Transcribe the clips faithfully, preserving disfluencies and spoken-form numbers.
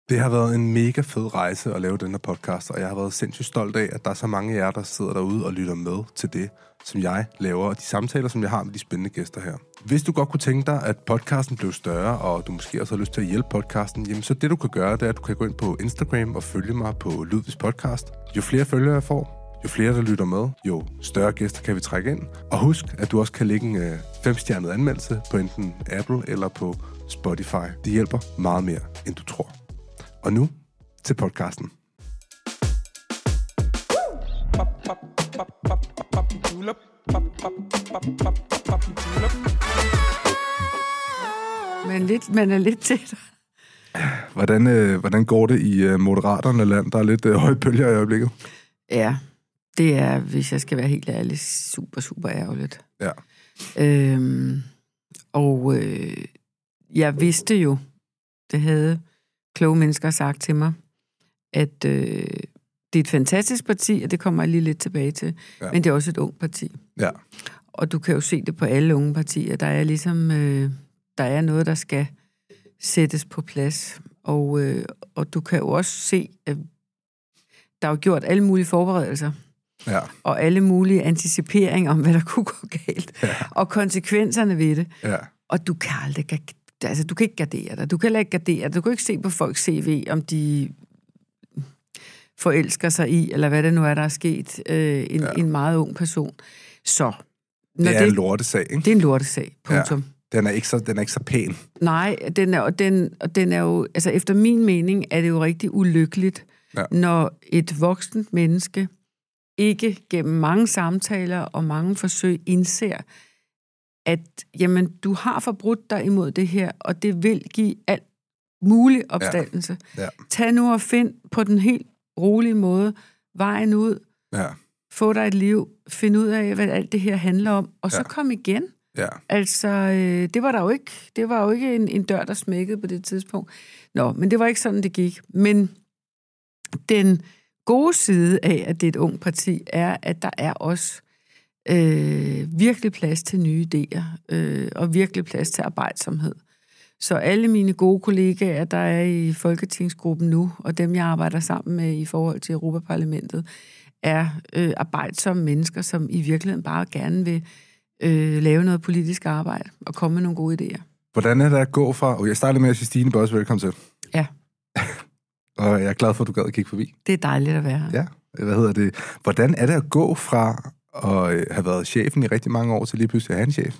Det har været en mega fed rejse at lave den her podcast, og jeg har været sindssygt stolt af, at der er så mange af jer, der sidder derude og lytter med til det, som jeg laver, og de samtaler, som jeg har med de spændende gæster her. Hvis du godt kunne tænke dig, at podcasten blev større, og du måske også har lyst til at hjælpe podcasten, jamen så det du kan gøre, det er, at du kan gå ind på Instagram og følge mig på Ludvigs podcast. Jo flere følgere jeg får, jo flere der lytter med, jo større gæster kan vi trække ind. Og husk, at du også kan lægge en øh, femstjernet anmeldelse på enten Apple eller på Spotify. Det hjælper meget mere, end du tror. Og nu til podcasten. Men lidt, man er lidt tæt. Hvordan, øh, hvordan går det i øh, Moderaterne land? Der er lidt øh, høje bølger i øjeblikket. Ja, det er, hvis jeg skal være helt ærlig, super, super ærgerligt. Ja. Øhm, og øh, jeg vidste jo, det havde kloge mennesker sagt til mig, at øh, det er et fantastisk parti, og det kommer jeg lige lidt tilbage til, ja. Men det er også et ungt parti. Ja. Og du kan jo se det på alle unge partier. Der er ligesom, øh, der er noget, der skal sættes på plads. Og, øh, og du kan jo også se, at der er jo gjort alle mulige forberedelser. Ja. Og alle mulige anticiperinger om, hvad der kunne gå galt. Ja. Og konsekvenserne ved det. Ja. Og du kan aldrig, altså du kan ikke gardere dig. Du kan heller ikke gardere dig. Du kan ikke se på folks C V, om de forelsker sig i, eller hvad det nu er, der er sket, øh, en, ja. en meget ung person. Så. Det er det, en lortesag, ikke? Det er en lortesag, punktum. Ja. Den er ikke så, den er ikke så pæn. Nej, den er, og den, og den er jo, altså efter min mening, er det jo rigtig ulykkeligt, ja. Når et voksent menneske ikke gennem mange samtaler og mange forsøg indser, at jamen, du har forbrudt dig imod det her, og det vil give alt mulig opstandelse. Ja. Ja. Tag nu og find på den helt rolige måde vejen ud, ja. Få dig et liv, find ud af, hvad alt det her handler om, og så ja. Kom igen. Ja. Altså, øh, det var der jo ikke, det var jo ikke en, en dør, der smækkede på det tidspunkt. Nå, men det var ikke sådan, det gik. Men den gode side af, at det er et ungt parti, er, at der er også øh, virkelig plads til nye idéer, øh, og virkelig plads til arbejdsomhed. Så alle mine gode kollegaer, der er i Folketingsgruppen nu, og dem, jeg arbejder sammen med i forhold til Europaparlamentet, er øh, arbejdsomme mennesker, som i virkeligheden bare gerne vil øh, lave noget politisk arbejde og komme med nogle gode idéer. Hvordan er det at gå fra... Og jeg starter med at sige Stine Bosse, velkommen til. Ja. Og jeg er glad for, at du gad at kigge forbi. Det er dejligt at være her. Ja, hvad hedder det? Hvordan er det at gå fra at have været chefen i rigtig mange år til lige pludselig at have en chef?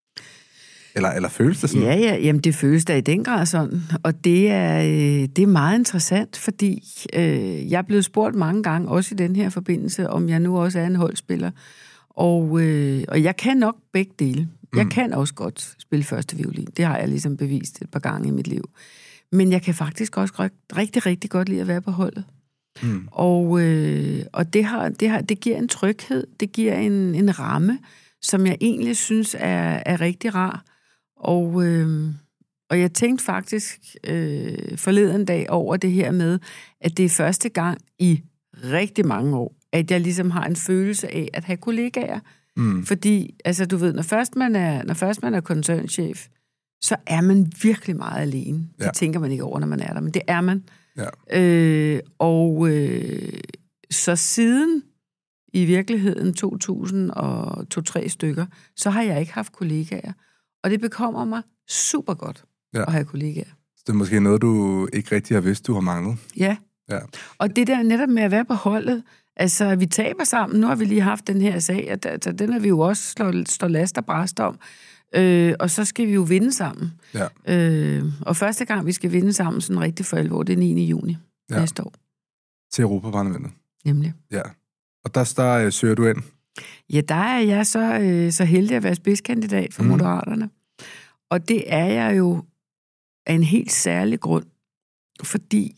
Eller, eller føles det sådan? Ja, ja, jamen det føles da i den grad sådan. Og det er, det er meget interessant, fordi øh, jeg er blevet spurgt mange gange, også i den her forbindelse, om jeg nu også er en holdspiller. Og, øh, og jeg kan nok begge dele. Jeg mm. kan også godt spille første violin. Det har jeg ligesom bevist et par gange i mit liv. Men jeg kan faktisk også rigtig, rigtig godt lide at være på holdet. Mm. Og, øh, og det, har, det, har, det giver en tryghed, det giver en, en ramme, som jeg egentlig synes er, er rigtig rar. Og, øh, og jeg tænkte faktisk øh, forleden dag over det her med, at det er første gang i rigtig mange år, at jeg ligesom har en følelse af at have kollegaer. Mm. Fordi, altså du ved, når først man er, når først man er koncernchef, så er man virkelig meget alene. Ja. Det tænker man ikke over, når man er der, men det er man. Ja. Øh, og øh, så siden i virkeligheden to tusind og to-tre stykker, så har jeg ikke haft kollegaer. Og det bekommer mig super godt ja. At have kollegaer. Så det er måske noget, du ikke rigtig har vidst, du har manglet. Ja. ja. Og det der netop med at være på holdet, altså vi taber sammen, nu har vi lige haft den her sag, og altså, den har vi jo også slået, stået last og bræst om. Øh, og så skal vi jo vinde sammen. Ja. Øh, og første gang, vi skal vinde sammen sådan rigtig for alvor, det er niende juni ja. Næste år. Til Europaparlamentet. Nemlig. Ja. Og der, der øh, søger du ind? Ja, der er jeg så, øh, så heldig at være spidskandidat for mm. Moderaterne. Og det er jeg jo af en helt særlig grund, fordi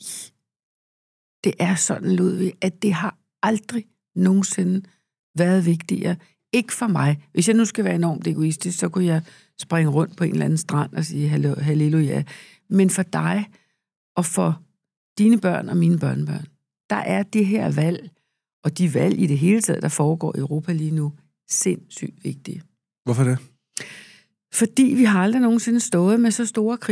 det er sådan, Ludvig, at det har aldrig nogensinde været vigtigere. Ikke for mig. Hvis jeg nu skal være enormt egoistisk, så kunne jeg springe rundt på en eller anden strand og sige halleluja. Men for dig og for dine børn og mine børnebørn, der er det her valg, og de valg i det hele taget, der foregår i Europa lige nu, sindssygt vigtige. Hvorfor det? Fordi vi har aldrig nogensinde stået med så store kriser,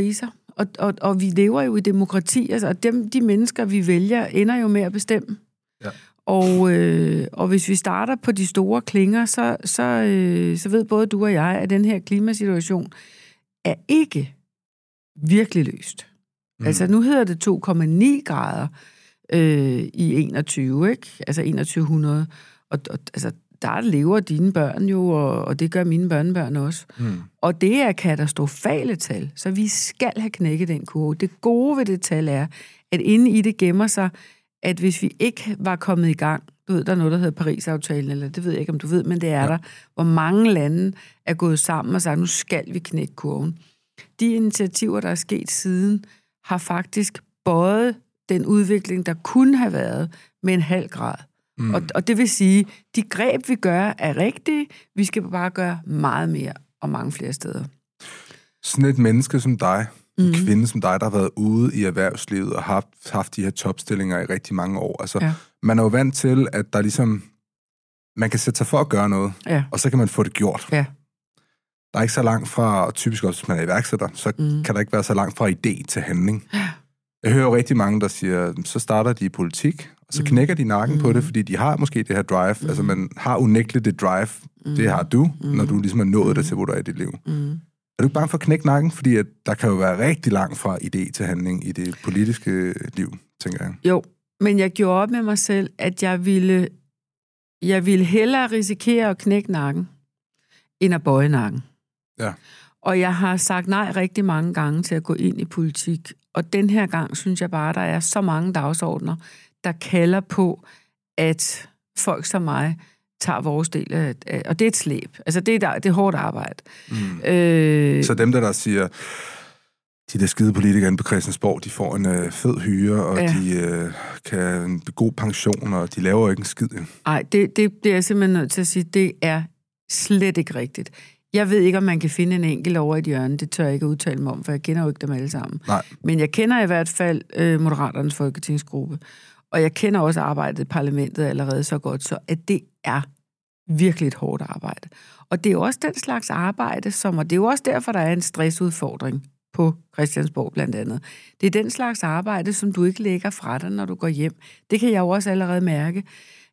og, og, og vi lever jo i demokrati, altså, og dem, de mennesker, vi vælger, ender jo med at bestemme. Ja. Og, øh, og hvis vi starter på de store klinger, så, så, øh, så ved både du og jeg, at den her klimasituation er ikke virkelig løst. Mm. Altså, nu hedder det to komma ni grader øh, i enogtyve, ikke? Altså enogtyve hundrede. Og, og altså, der lever dine børn jo, og, og det gør mine børnebørn også. Mm. Og det er katastrofale tal, så vi skal have knækket den kurve. Det gode ved det tal er, at inde i det gemmer sig, at hvis vi ikke var kommet i gang, du ved, der er noget, der hedder Paris-aftalen, eller det ved jeg ikke, om du ved, men det er ja. der, hvor mange lande er gået sammen og sagt, nu skal vi knække kurven. De initiativer, der er sket siden, har faktisk bøjet den udvikling, der kunne have været med en halv grad. Mm. Og, og det vil sige, de greb, vi gør, er rigtige. Vi skal bare gøre meget mere og mange flere steder. Sådan et menneske som dig, en mm. kvinde som dig, der har været ude i erhvervslivet og haft, haft de her topstillinger i rigtig mange år. Altså, ja. Man er jo vant til, at der ligesom, man kan sætte sig for at gøre noget, ja. og så kan man få det gjort. Ja. Der er ikke så langt fra, og typisk også, hvis man er iværksætter, så mm. kan der ikke være så langt fra idé til handling. Ja. Jeg hører jo rigtig mange, der siger, så starter de i politik, og så knækker de nakken mm. på det, fordi de har måske det her drive. Mm. Altså, man har unægteligt det drive. Mm. Det har du, mm. når du ligesom har nået det til, hvor du er i dit liv. Mm. Er du ikke bange for at knække nakken? Fordi at der kan jo være rigtig langt fra idé til handling i det politiske liv, tænker jeg. Jo, men jeg gjorde op med mig selv, at jeg ville, jeg ville hellere risikere at knække nakken, end at bøje nakken. Ja. Og jeg har sagt nej rigtig mange gange til at gå ind i politik. Og den her gang synes jeg bare, der er så mange dagsordner, der kalder på, at folk som mig tager vores del af, og det er et slæb. Altså, det er, der, det er hårdt arbejde. Mm. Øh, så dem, der, der siger, de der skide politikere på Christiansborg, de får en øh, fed hyre, og ja. de øh, kan en god pension, og de laver ikke en skid. Nej, det, det bliver jeg simpelthen nødt til at sige, det er slet ikke rigtigt. Jeg ved ikke, om man kan finde en enkelt over i hjørne. Det tør jeg ikke udtale mig om, for jeg kender jo ikke dem alle sammen. Nej. Men jeg kender i hvert fald øh, Moderaternes folketingsgruppe. Og jeg kender også arbejdet i parlamentet allerede så godt, så at det er virkelig et hårdt arbejde. Og det er jo også den slags arbejde, som, og det er jo også derfor, der er en stressudfordring på Christiansborg blandt andet. Det er den slags arbejde, som du ikke lægger fra dig, når du går hjem. Det kan jeg jo også allerede mærke.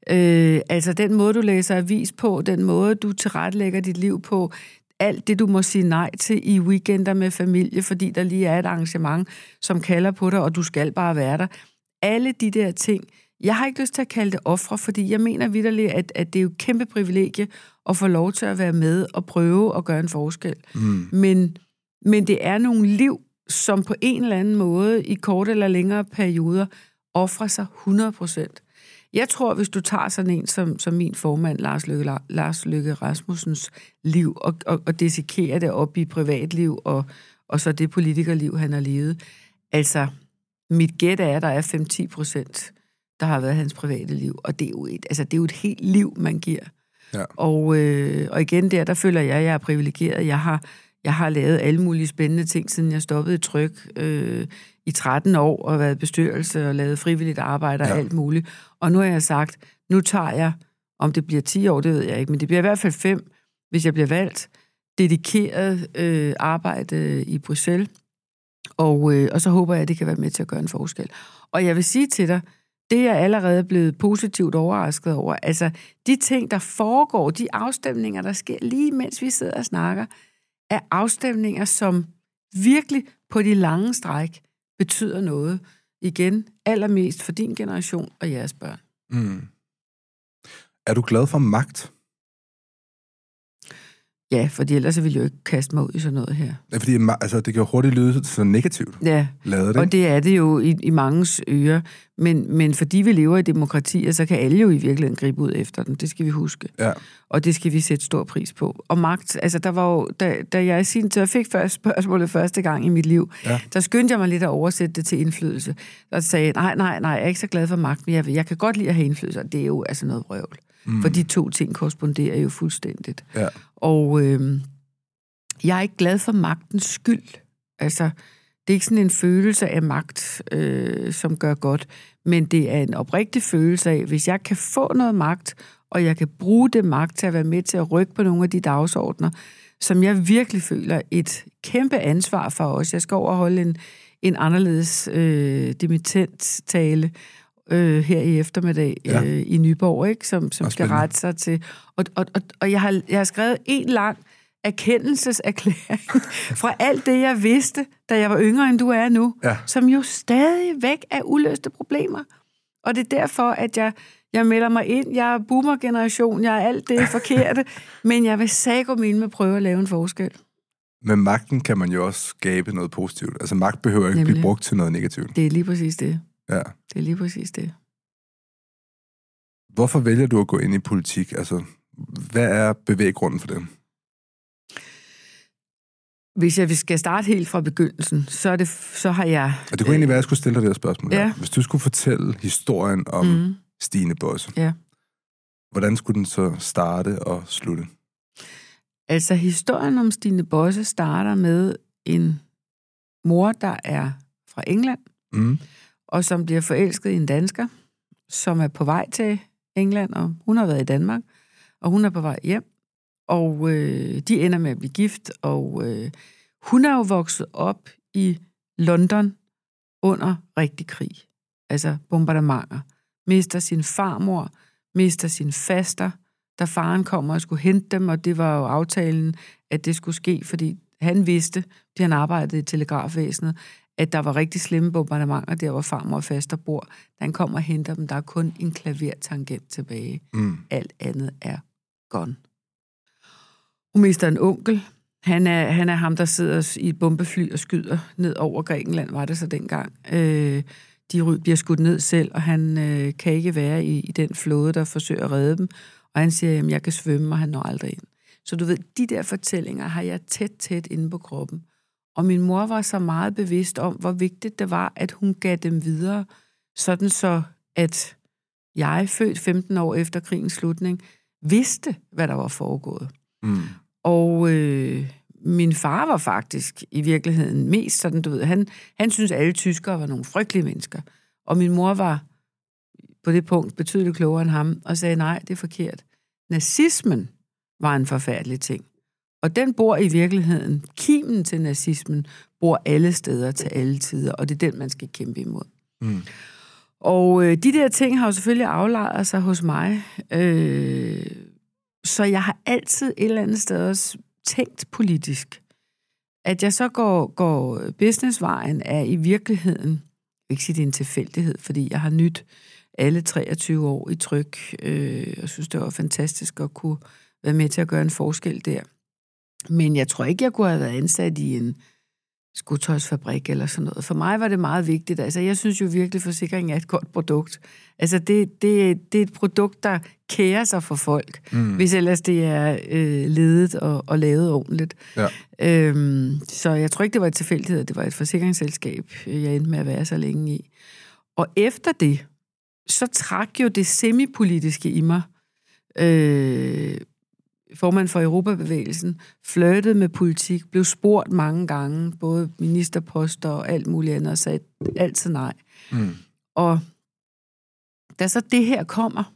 Øh, altså den måde, du læser avis på, den måde, du tilrettelægger dit liv på, alt det, du må sige nej til i weekender med familie, fordi der lige er et arrangement, som kalder på dig, og du skal bare være der. Alle de der ting. Jeg har ikke lyst til at kalde det ofre, fordi jeg mener vitterligt, at, at det er jo et kæmpe privilegie at få lov til at være med og prøve at gøre en forskel. Mm. Men, men det er nogle liv, som på en eller anden måde i korte eller længere perioder offrer sig hundrede procent. Jeg tror, hvis du tager sådan en som, som min formand, Lars Løkke, Lars Løkke Rasmussens liv, og, og, og desikerer det op i privatliv, og, og så det politikerliv, han har levet. Altså, mit gæt er, at der er fem til ti procent, der har været hans private liv, og det er jo et, altså, det er jo et helt liv, man giver. Ja. Og, øh, og igen der, der føler jeg, at jeg er privilegeret. Jeg har, jeg har lavet alle mulige spændende ting, siden jeg stoppede i tryk øh, i tretten år, og været i bestyrelse og lavet frivilligt arbejde og ja. alt muligt. Og nu har jeg sagt, nu tager jeg, om det bliver ti år, det ved jeg ikke, men det bliver i hvert fald fem, hvis jeg bliver valgt, dedikeret øh, arbejde i Bruxelles. Og, øh, og så håber jeg, at det kan være med til at gøre en forskel. Og jeg vil sige til dig, det er jeg allerede blevet positivt overrasket over. Altså, de ting, der foregår, de afstemninger, der sker lige mens vi sidder og snakker, er afstemninger, som virkelig på de lange stræk betyder noget. Igen, allermest for din generation og jeres børn. Mm. Er du glad for magt? Ja, fordi ellers ville jeg jo ikke kaste mig ud i sådan noget her. Ja, fordi altså, det kan jo hurtigt lyde så negativt. Ja, lavet det, og det er det jo i, i manges ører. Men, men fordi vi lever i demokratier, så kan alle jo i virkeligheden gribe ud efter den. Det skal vi huske. Ja. Og det skal vi sætte stor pris på. Og magt, altså der var jo, da, da jeg i sin tid fik først spørgsmålet første gang i mit liv, ja. der skyndte jeg mig lidt at oversætte det til indflydelse. Og sagde, nej, nej, nej, jeg er ikke så glad for magt, men jeg, jeg kan godt lide at have indflydelse. Det er jo altså noget vrøvl. Mm. For de to ting korresponderer jo fuldstændigt. Ja. Og øh, jeg er ikke glad for magtens skyld. Altså, det er ikke sådan en følelse af magt, øh, som gør godt, men det er en oprigtig følelse af, hvis jeg kan få noget magt, og jeg kan bruge det magt til at være med til at rykke på nogle af de dagsordner, som jeg virkelig føler et kæmpe ansvar for os. Jeg skal overholde en, en anderledes øh, dimittensttale øh, her i eftermiddag ja. øh, i Nyborg, ikke? Som, som skal rette sig til. Og, og, og, og jeg, har, jeg har skrevet en lang erkendelseserklæring fra alt det, jeg vidste, da jeg var yngre, end du er nu, ja. Som jo stadigvæk er uløste problemer. Og det er derfor, at jeg, jeg melder mig ind. Jeg er boomer-generation, jeg er alt det forkerte, men jeg vil sagå mine med at prøve at lave en forskel. Med magten kan man jo også skabe noget positivt. Altså magt behøver ikke Nemlig. blive brugt til noget negativt. Det er lige præcis det. Ja. Det er lige præcis det. Hvorfor vælger du at gå ind i politik? Altså, hvad er bevæggrunden for det? Hvis jeg skal starte helt fra begyndelsen, så, er det, så har jeg... Og det kunne egentlig være, at jeg skulle stille dig det her spørgsmål. Ja. Hvis du skulle fortælle historien om mm. Stine Bosse, ja. hvordan skulle den så starte og slutte? Altså, historien om Stine Bosse starter med en mor, der er fra England, mm. og som bliver forelsket i en dansker, som er på vej til England, og hun har været i Danmark, og hun er på vej hjem. Og øh, de ender med at blive gift, og øh, hun er jo vokset op i London under rigtig krig. Altså bombardementer. Mister sin farmor, mister sin faster, da faren kommer og skulle hente dem, og det var jo aftalen, at det skulle ske, fordi han vidste, fordi han arbejdede i telegrafvæsenet, at der var rigtig slemme bombardementer, der hvor farmor og faster bor. Da han kommer og henter dem, der er kun en klavertangent tilbage. Mm. Alt andet er gone. Hun mister en onkel. Han er, han er ham, der sidder i et bombefly og skyder ned over Grækenland, var det så dengang. Øh, de bliver skudt ned selv, og han øh, kan ikke være i, i den flåde, der forsøger at redde dem. Og han siger, at jeg kan svømme, og han når aldrig ind. Så du ved, de der fortællinger har jeg tæt, tæt inde på kroppen. Og min mor var så meget bevidst om, hvor vigtigt det var, at hun gav dem videre, sådan så, at jeg, født femten år efter krigens slutning, vidste, hvad der var foregået. Mm. Og øh, min far var faktisk i virkeligheden mest sådan, du ved, han, han synes, at alle tyskere var nogle frygtelige mennesker. Og min mor var på det punkt betydeligt klogere end ham, og sagde, nej, det er forkert. Nazismen var en forfærdelig ting. Og den bor i virkeligheden, kimen til nazismen, bor alle steder til alle tider, og det er den, man skal kæmpe imod. Mm. Og øh, de der ting har jo selvfølgelig aflejret sig hos mig, øh, så jeg har altid et eller andet sted også tænkt politisk. At jeg så går, går businessvejen er i virkeligheden, jeg vil ikke sige, det er en tilfældighed, fordi jeg har nyt alle treogtyve år i tryk, øh, og synes, det var fantastisk at kunne være med til at gøre en forskel der. Men jeg tror ikke, jeg kunne have været ansat i en skotøjsfabrik eller sådan noget. For mig var det meget vigtigt. Altså, jeg synes jo virkelig, at forsikring er et godt produkt. Altså, det, det, det er et produkt, der kærer sig for folk, mm. hvis ellers det er øh, ledet og, og lavet ordentligt. Ja. Øhm, så jeg tror ikke, det var et tilfældighed. Det var et forsikringsselskab, jeg endte med at være så længe i. Og efter det, så trak jo det semipolitiske i mig, øh, formand for Europabevægelsen, flirtede med politik, blev spurgt mange gange, både ministerposter og alt muligt andet, og sagde altid nej. Mm. Og da så det her kommer,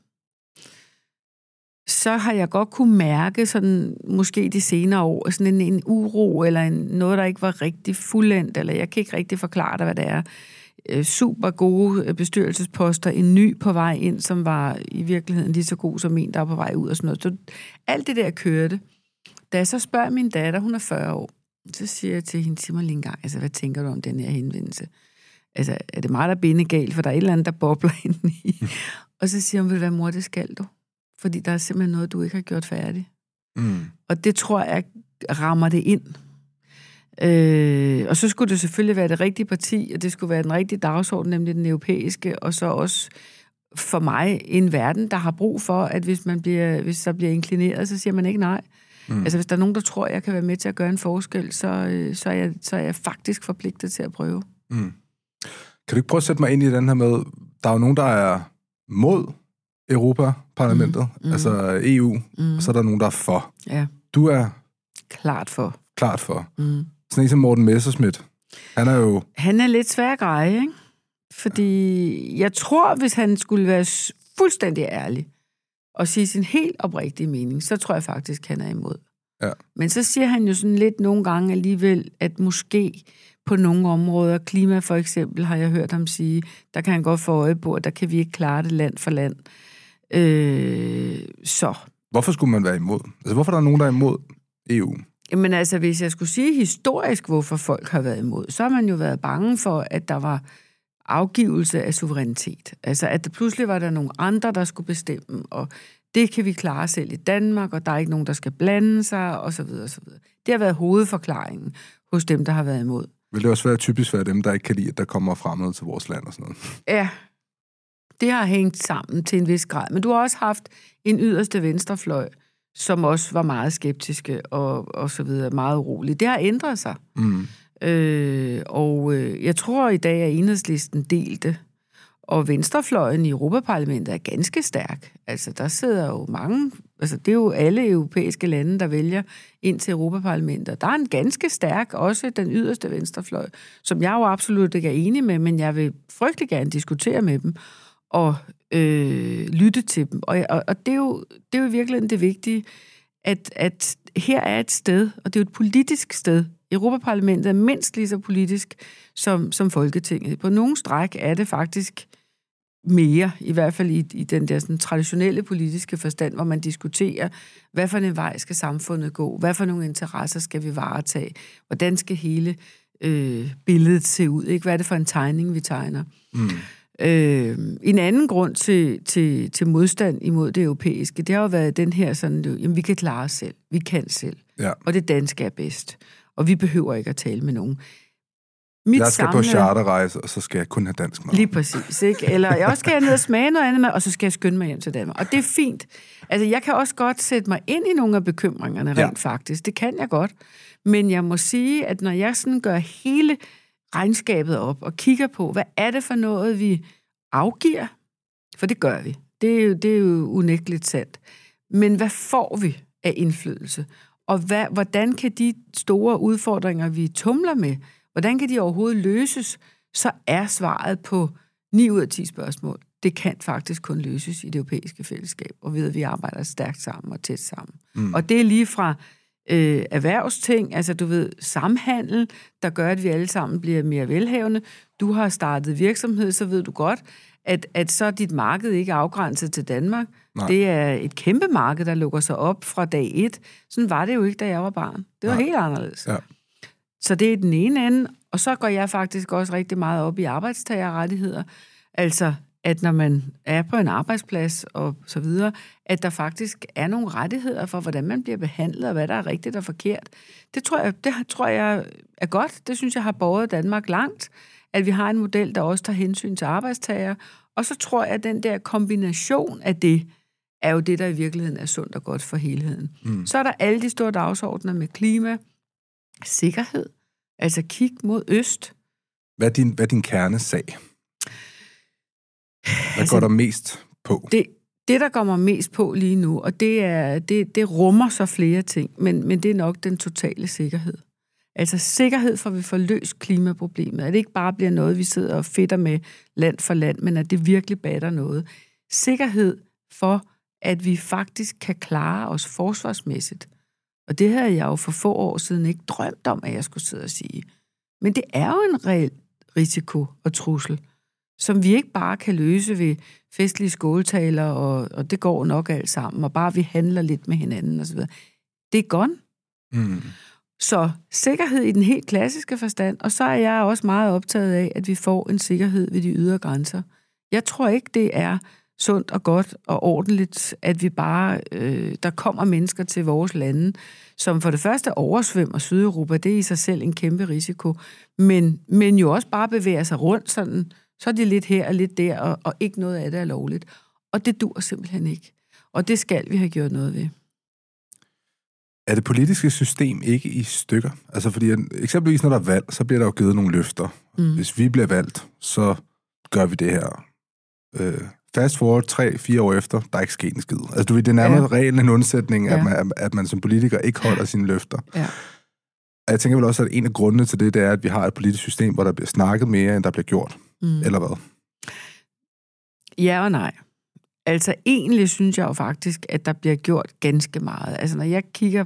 så har jeg godt kunne mærke, sådan, måske de senere år, sådan en, en uro, eller en, noget, der ikke var rigtig fuldendt, eller jeg kan ikke rigtig forklare dig, hvad det er. Super gode bestyrelsesposter, en ny på vej ind, som var i virkeligheden lige så god som en, der var på vej ud og sådan noget. Så alt det der kørte. Da jeg så spørger min datter, hun er fyrre år, så siger jeg til hende, sig mig lige en gang, altså, hvad tænker du om den her henvendelse? Altså, er det mig, der er bindegalt, for der er et eller andet, der bobler ind i? Og så siger hun, ved du hvad, mor, det skal du. Fordi der er simpelthen noget, du ikke har gjort færdigt. Mm. Og det tror jeg rammer det ind. Øh, og så skulle det selvfølgelig være det rigtige parti, og det skulle være den rigtige dagsorden, nemlig den europæiske, og så også for mig en verden, der har brug for, at hvis man bliver, hvis der bliver inklineret, så siger man ikke nej. Mm. Altså hvis der er nogen, der tror, jeg kan være med til at gøre en forskel, så, så, er, jeg, så er jeg faktisk forpligtet til at prøve. Mm. Kan du ikke prøve at sætte mig ind i den her med, der er jo nogen, der er mod Europaparlamentet, mm. Mm. altså E U, mm. og så er der nogen, der er for. Ja. Du er klart for. Klart for. Mm. Sådan en som Morten Messerschmidt. Han er jo... Han er lidt svær grej, ikke? Fordi jeg tror, hvis han skulle være fuldstændig ærlig og sige sin helt oprigtige mening, så tror jeg faktisk, han er imod. Ja. Men så siger han jo sådan lidt nogle gange alligevel, at måske på nogle områder, klima for eksempel, har jeg hørt ham sige, der kan han godt få øje på, at der kan vi ikke klare det land for land. Øh, så. Hvorfor skulle man være imod? Altså, hvorfor er der nogen, der er imod E U? Jamen altså, hvis jeg skulle sige historisk, hvorfor folk har været imod, så har man jo været bange for, at der var afgivelse af suverænitet. Altså, at der pludselig var der nogle andre, der skulle bestemme, og det kan vi klare selv i Danmark, og der er ikke nogen, der skal blande sig, og så videre, og så videre. Det har været hovedforklaringen hos dem, der har været imod. Vil det også være typisk være dem, der ikke kan lide, at der kommer fremmede til vores land og sådan noget? Ja, det har hængt sammen til en vis grad. Men du har også haft en yderste venstrefløj, som også var meget skeptiske og, og så videre, meget urolige. Det har ændret sig. Mm. Øh, og øh, jeg tror i dag, at Enhedslisten delte, og venstrefløjen i Europaparlamentet er ganske stærk. Altså, der sidder jo mange, altså det er jo alle europæiske lande, der vælger ind til Europaparlamentet. Der er en ganske stærk, også den yderste venstrefløj, som jeg jo absolut ikke er enig med, men jeg vil frygtelig gerne diskutere med dem og øh, lytte til dem. Og, og, og det, er jo, det er jo i virkeligheden det vigtige, at, at her er et sted, og det er jo et politisk sted. Europaparlamentet er mindst lige så politisk som, som Folketinget. På nogle stræk er det faktisk mere, i hvert fald i, i den der sådan, traditionelle politiske forstand, hvor man diskuterer, hvad for en vej skal samfundet gå, hvad for nogle interesser skal vi varetage, hvordan skal hele øh, billedet se ud, ikke? Hvad er det for en tegning, vi tegner? Mm. Øh, en anden grund til, til, til modstand imod det europæiske, det har jo været den her sådan, jamen vi kan klare os selv, vi kan selv, ja. Og det danske er bedst, og vi behøver ikke at tale med nogen. Mit jeg skal samle... på charterrejse, og så skal jeg kun have dansk mad. Lige præcis, ikke? Eller jeg også skal ned og smage noget andet mad, og så skal jeg skynde mig hjem til Danmark. Og det er fint. Altså, jeg kan også godt sætte mig ind i nogle af bekymringerne, rent ja. faktisk. Det kan jeg godt. Men jeg må sige, at når jeg sådan gør hele regnskabet op, og kigger på, hvad er det for noget, vi afgiver? For det gør vi. Det er jo, det er jo unægteligt sandt. Men hvad får vi af indflydelse? Og hvad, hvordan kan de store udfordringer, vi tumler med, hvordan kan de overhovedet løses, så er svaret på ni ud af ti spørgsmål. Det kan faktisk kun løses i det europæiske fællesskab, og ved at vi arbejder stærkt sammen og tæt sammen. Mm. Og det er lige fra øh, erhvervsting, altså du ved, samhandel, der gør, at vi alle sammen bliver mere velhavende. Du har startet virksomhed, så ved du godt, at, at så er dit marked ikke afgrænset til Danmark. Nej. Det er et kæmpe marked, der lukker sig op fra dag et. Sådan var det jo ikke, da jeg var barn. Det var Nej. helt anderledes. Ja. Så det er den ene ende, og så går jeg faktisk også rigtig meget op i arbejdstagerrettigheder. Altså, at når man er på en arbejdsplads og så videre, at der faktisk er nogle rettigheder for, hvordan man bliver behandlet, og hvad der er rigtigt og forkert. Det tror jeg, det tror jeg er godt. Det synes jeg har båret Danmark langt, at vi har en model, der også tager hensyn til arbejdstager. Og så tror jeg, at den der kombination af det, er jo det, der i virkeligheden er sundt og godt for helheden. Mm. Så er der alle de store dagsordner med klima, sikkerhed, altså kig mod øst. Hvad er din, hvad er din kernesag? Hvad altså, går der mest på? Det, det, der går mig mest på lige nu, og det, er, det, det rummer så flere ting, men, men det er nok den totale sikkerhed. Altså sikkerhed for, at vi får løst klimaproblemet. At det ikke bare bliver noget, vi sidder og fedter med land for land, men at det virkelig batter noget. Sikkerhed for, at vi faktisk kan klare os forsvarsmæssigt. Og det havde jeg jo for få år siden ikke drømt om, at jeg skulle sidde og sige. Men det er jo en reel risiko og trussel, som vi ikke bare kan løse ved festlige skåltaler, og, og det går nok alt sammen, og bare vi handler lidt med hinanden osv. Det er gone. Mm. Så sikkerhed i den helt klassiske forstand, og så er jeg også meget optaget af, at vi får en sikkerhed ved de ydre grænser. Jeg tror ikke, det er sundt og godt og ordentligt, at vi bare, øh, der kommer mennesker til vores lande, som for det første oversvømmer Sydeuropa, det er i sig selv en kæmpe risiko, men, men jo også bare bevæger sig rundt sådan, så er det lidt her og lidt der, og, og ikke noget af det er lovligt. Og det dur simpelthen ikke. Og det skal vi have gjort noget ved. Er det politiske system ikke i stykker? Altså fordi, eksempelvis når der er valg, så bliver der jo givet nogle løfter. Mm. Hvis vi bliver valgt, så gør vi det her. Øh, fast forward tre, fire år efter, der er ikke sket en skid. Altså du ved, det er nærmere ja. reglen en undsætning, ja. at, man, at man som politiker ikke holder sine løfter. Ja. Jeg tænker vel også, at en af grundene til det, det er, at vi har et politisk system, hvor der bliver snakket mere, end der bliver gjort. Mm. Eller hvad? Ja og nej. Altså egentlig synes jeg jo faktisk, at der bliver gjort ganske meget. Altså når jeg kigger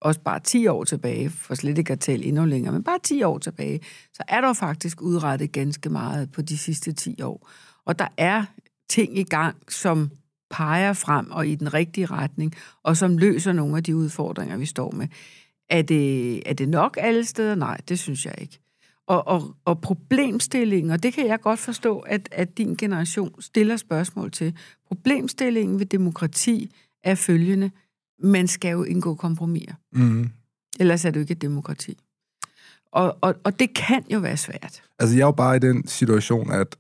også bare ti år tilbage, for slet ikke at tælle endnu længere, men bare ti år tilbage, så er der faktisk udrettet ganske meget på de sidste ti år. Og der er ting i gang, som peger frem og i den rigtige retning, og som løser nogle af de udfordringer, vi står med. Er det, er det nok alle steder? Nej, det synes jeg ikke. Og, og, og problemstillingen, og det kan jeg godt forstå, at, at din generation stiller spørgsmål til. Problemstillingen ved demokrati er følgende: man skal jo indgå kompromiser. Mm. Ellers er det jo ikke et demokrati. Og, og, og det kan jo være svært. Altså, jeg er jo bare i den situation, at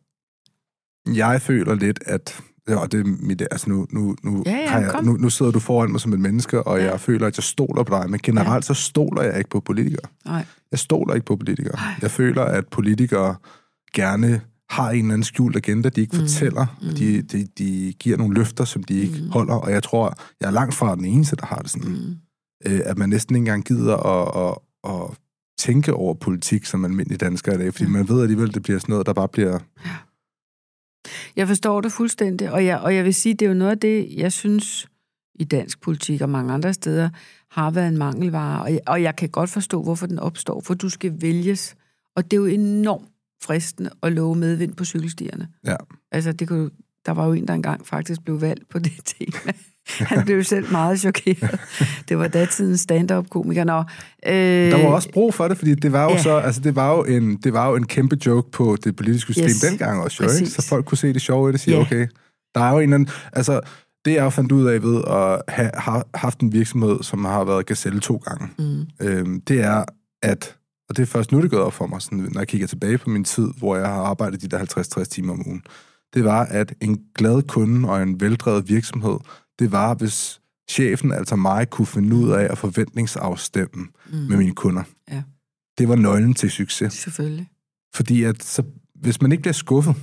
jeg føler lidt, at og det er mit, altså nu, nu, nu, ja, ja, har jeg, nu, nu sidder du foran mig som et menneske, og ja. jeg føler, at jeg stoler på dig, men generelt ja. så stoler jeg ikke på politikere. Nej. Jeg stoler ikke på politikere. Nej. Jeg føler, at politikere gerne har en eller anden skjult agenda, de ikke mm. fortæller. Mm. De, de, de giver nogle løfter, som de ikke mm. holder, og jeg tror, jeg er langt fra den eneste, der har det sådan. Mm. Øh, at man næsten ikke engang gider at, at, at tænke over politik som almindelige danskere i dag, fordi mm. man ved alligevel, det bliver sådan noget, der bare bliver... Ja. Jeg forstår det fuldstændig, og jeg, og jeg vil sige, det er jo noget af det, jeg synes i dansk politik og mange andre steder har været en mangelvare, og jeg, og jeg kan godt forstå, hvorfor den opstår, for du skal vælges, og det er jo enormt fristende at love medvind på cykelstierne. Ja. Altså, det kunne, der var jo en, der engang faktisk blev valgt på det tema. Han blev selv meget chokeret. Det var datidens stand-up-komiker. Nå, øh, der var også brug for det, fordi det var jo ja. så, altså det var jo en, det var jo en kæmpe joke på det politiske system yes. dengang også, jo, ikke? Så folk kunne se det sjove i det og sige, ja. okay, der er jo en eller anden, altså det jeg jo fandt ud af ved at have, have haft en virksomhed, som har været Gazelle to gange, mm. øhm, det er, at, og det er først nu, det går op for mig, sådan, når jeg kigger tilbage på min tid, hvor jeg har arbejdet de der halvtreds til tres timer om ugen, det var, at en glad kunde og en veldrevet virksomhed, det var, hvis chefen, altså mig, kunne finde ud af at forventningsafstemme mm. med mine kunder. Ja. Det var nøglen til succes. Selvfølgelig. Fordi at så, hvis man ikke bliver skuffet,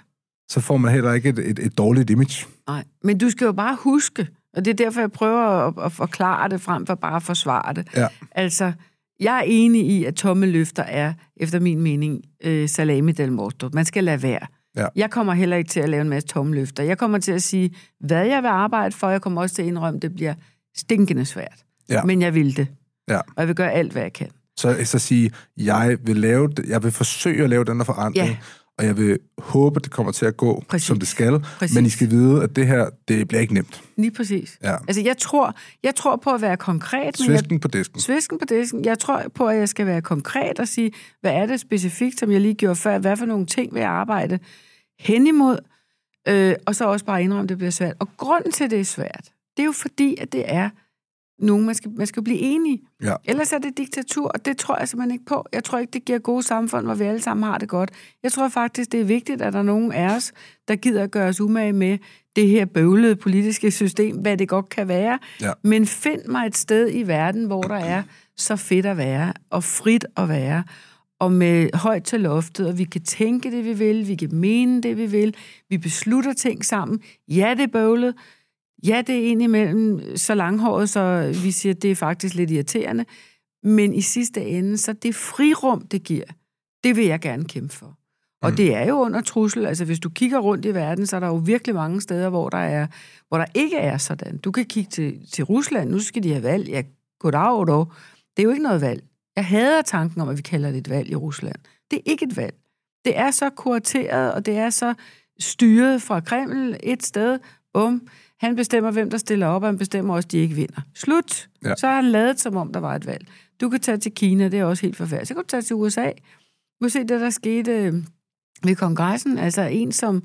så får man heller ikke et, et, et dårligt image. Nej, men du skal jo bare huske, og det er derfor, jeg prøver at, at forklare det frem for bare at forsvare det. Ja. Altså, jeg er enig i, at tomme løfter er, efter min mening, øh, salami del morto. Man skal lade være. Ja. Jeg kommer heller ikke til at lave en masse tomme løfter. Jeg kommer til at sige, hvad jeg vil arbejde for. Jeg kommer også til at indrømme, at det bliver stinkende svært. Ja. Men jeg vil det. Ja. Og jeg vil gøre alt, hvad jeg kan. Så, så sige, jeg vil lave, jeg vil forsøge at lave den her forandring, ja. og jeg vil håbe, det kommer til at gå, præcis. som det skal. Præcis. Men I skal vide, at det her, det bliver ikke nemt. Lige præcis. Ja. Altså, jeg tror, jeg tror på at være konkret. Svisken jeg, på disken. Svisken på disken. Jeg tror på, at jeg skal være konkret og sige, hvad er det specifikt, som jeg lige gjorde før? Hvad for nogle ting vil jeg arbejde hen imod? Øh, og så også bare indrømme, at det bliver svært. Og grunden til, at det er svært, det er jo fordi, at det er nogen, man skal, man skal blive enige. Ja. Ellers er det diktatur, og det tror jeg simpelthen ikke på. Jeg tror ikke, det giver gode samfund, hvor vi alle sammen har det godt. Jeg tror faktisk, det er vigtigt, at der er nogen af os, der gider at gøre os umage med det her bøvlede politiske system, hvad det godt kan være. Ja. Men find mig et sted i verden, hvor der er så fedt at være, og frit at være, og med højt til loftet, og vi kan tænke det, vi vil, vi kan mene det, vi vil, vi beslutter ting sammen. Ja, det er bøvlet. Ja, det er indimellem så langhåret, så vi siger, at det er faktisk lidt irriterende. Men i sidste ende, så det frirum, det giver, det vil jeg gerne kæmpe for. Og mm. det er jo under trussel. Altså, hvis du kigger rundt i verden, så er der jo virkelig mange steder, hvor der, er, hvor der ikke er sådan. Du kan kigge til, til Rusland. Nu skal de have valg. Ja, goddag dog. Det er jo ikke noget valg. Jeg hader tanken om, at vi kalder det et valg i Rusland. Det er ikke et valg. Det er så kurateret, og det er så styret fra Kreml et sted. Bum. Han bestemmer, hvem der stiller op, og han bestemmer også, at de ikke vinder. Slut. Ja. Så har han lavet, som om der var et valg. Du kan tage til Kina, det er også helt forfærdeligt. Så kan du tage til U S A. Du kan se det, der skete ved kongressen. Altså en, som...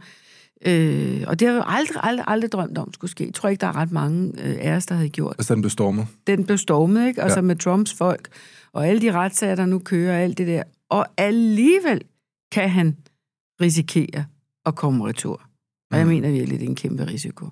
Øh, og det har jo aldrig, aldrig, aldrig drømt om, skulle ske. Jeg tror ikke, der er ret mange øh, af os, der havde gjort. Altså den blev stormet? Den blev stormet, ikke? Altså ja. Med Trumps folk, og alle de retssager, der nu kører, og alt det der. Og alligevel kan han risikere at komme retur. Og mm. jeg mener virkelig, det er en kæmpe risiko.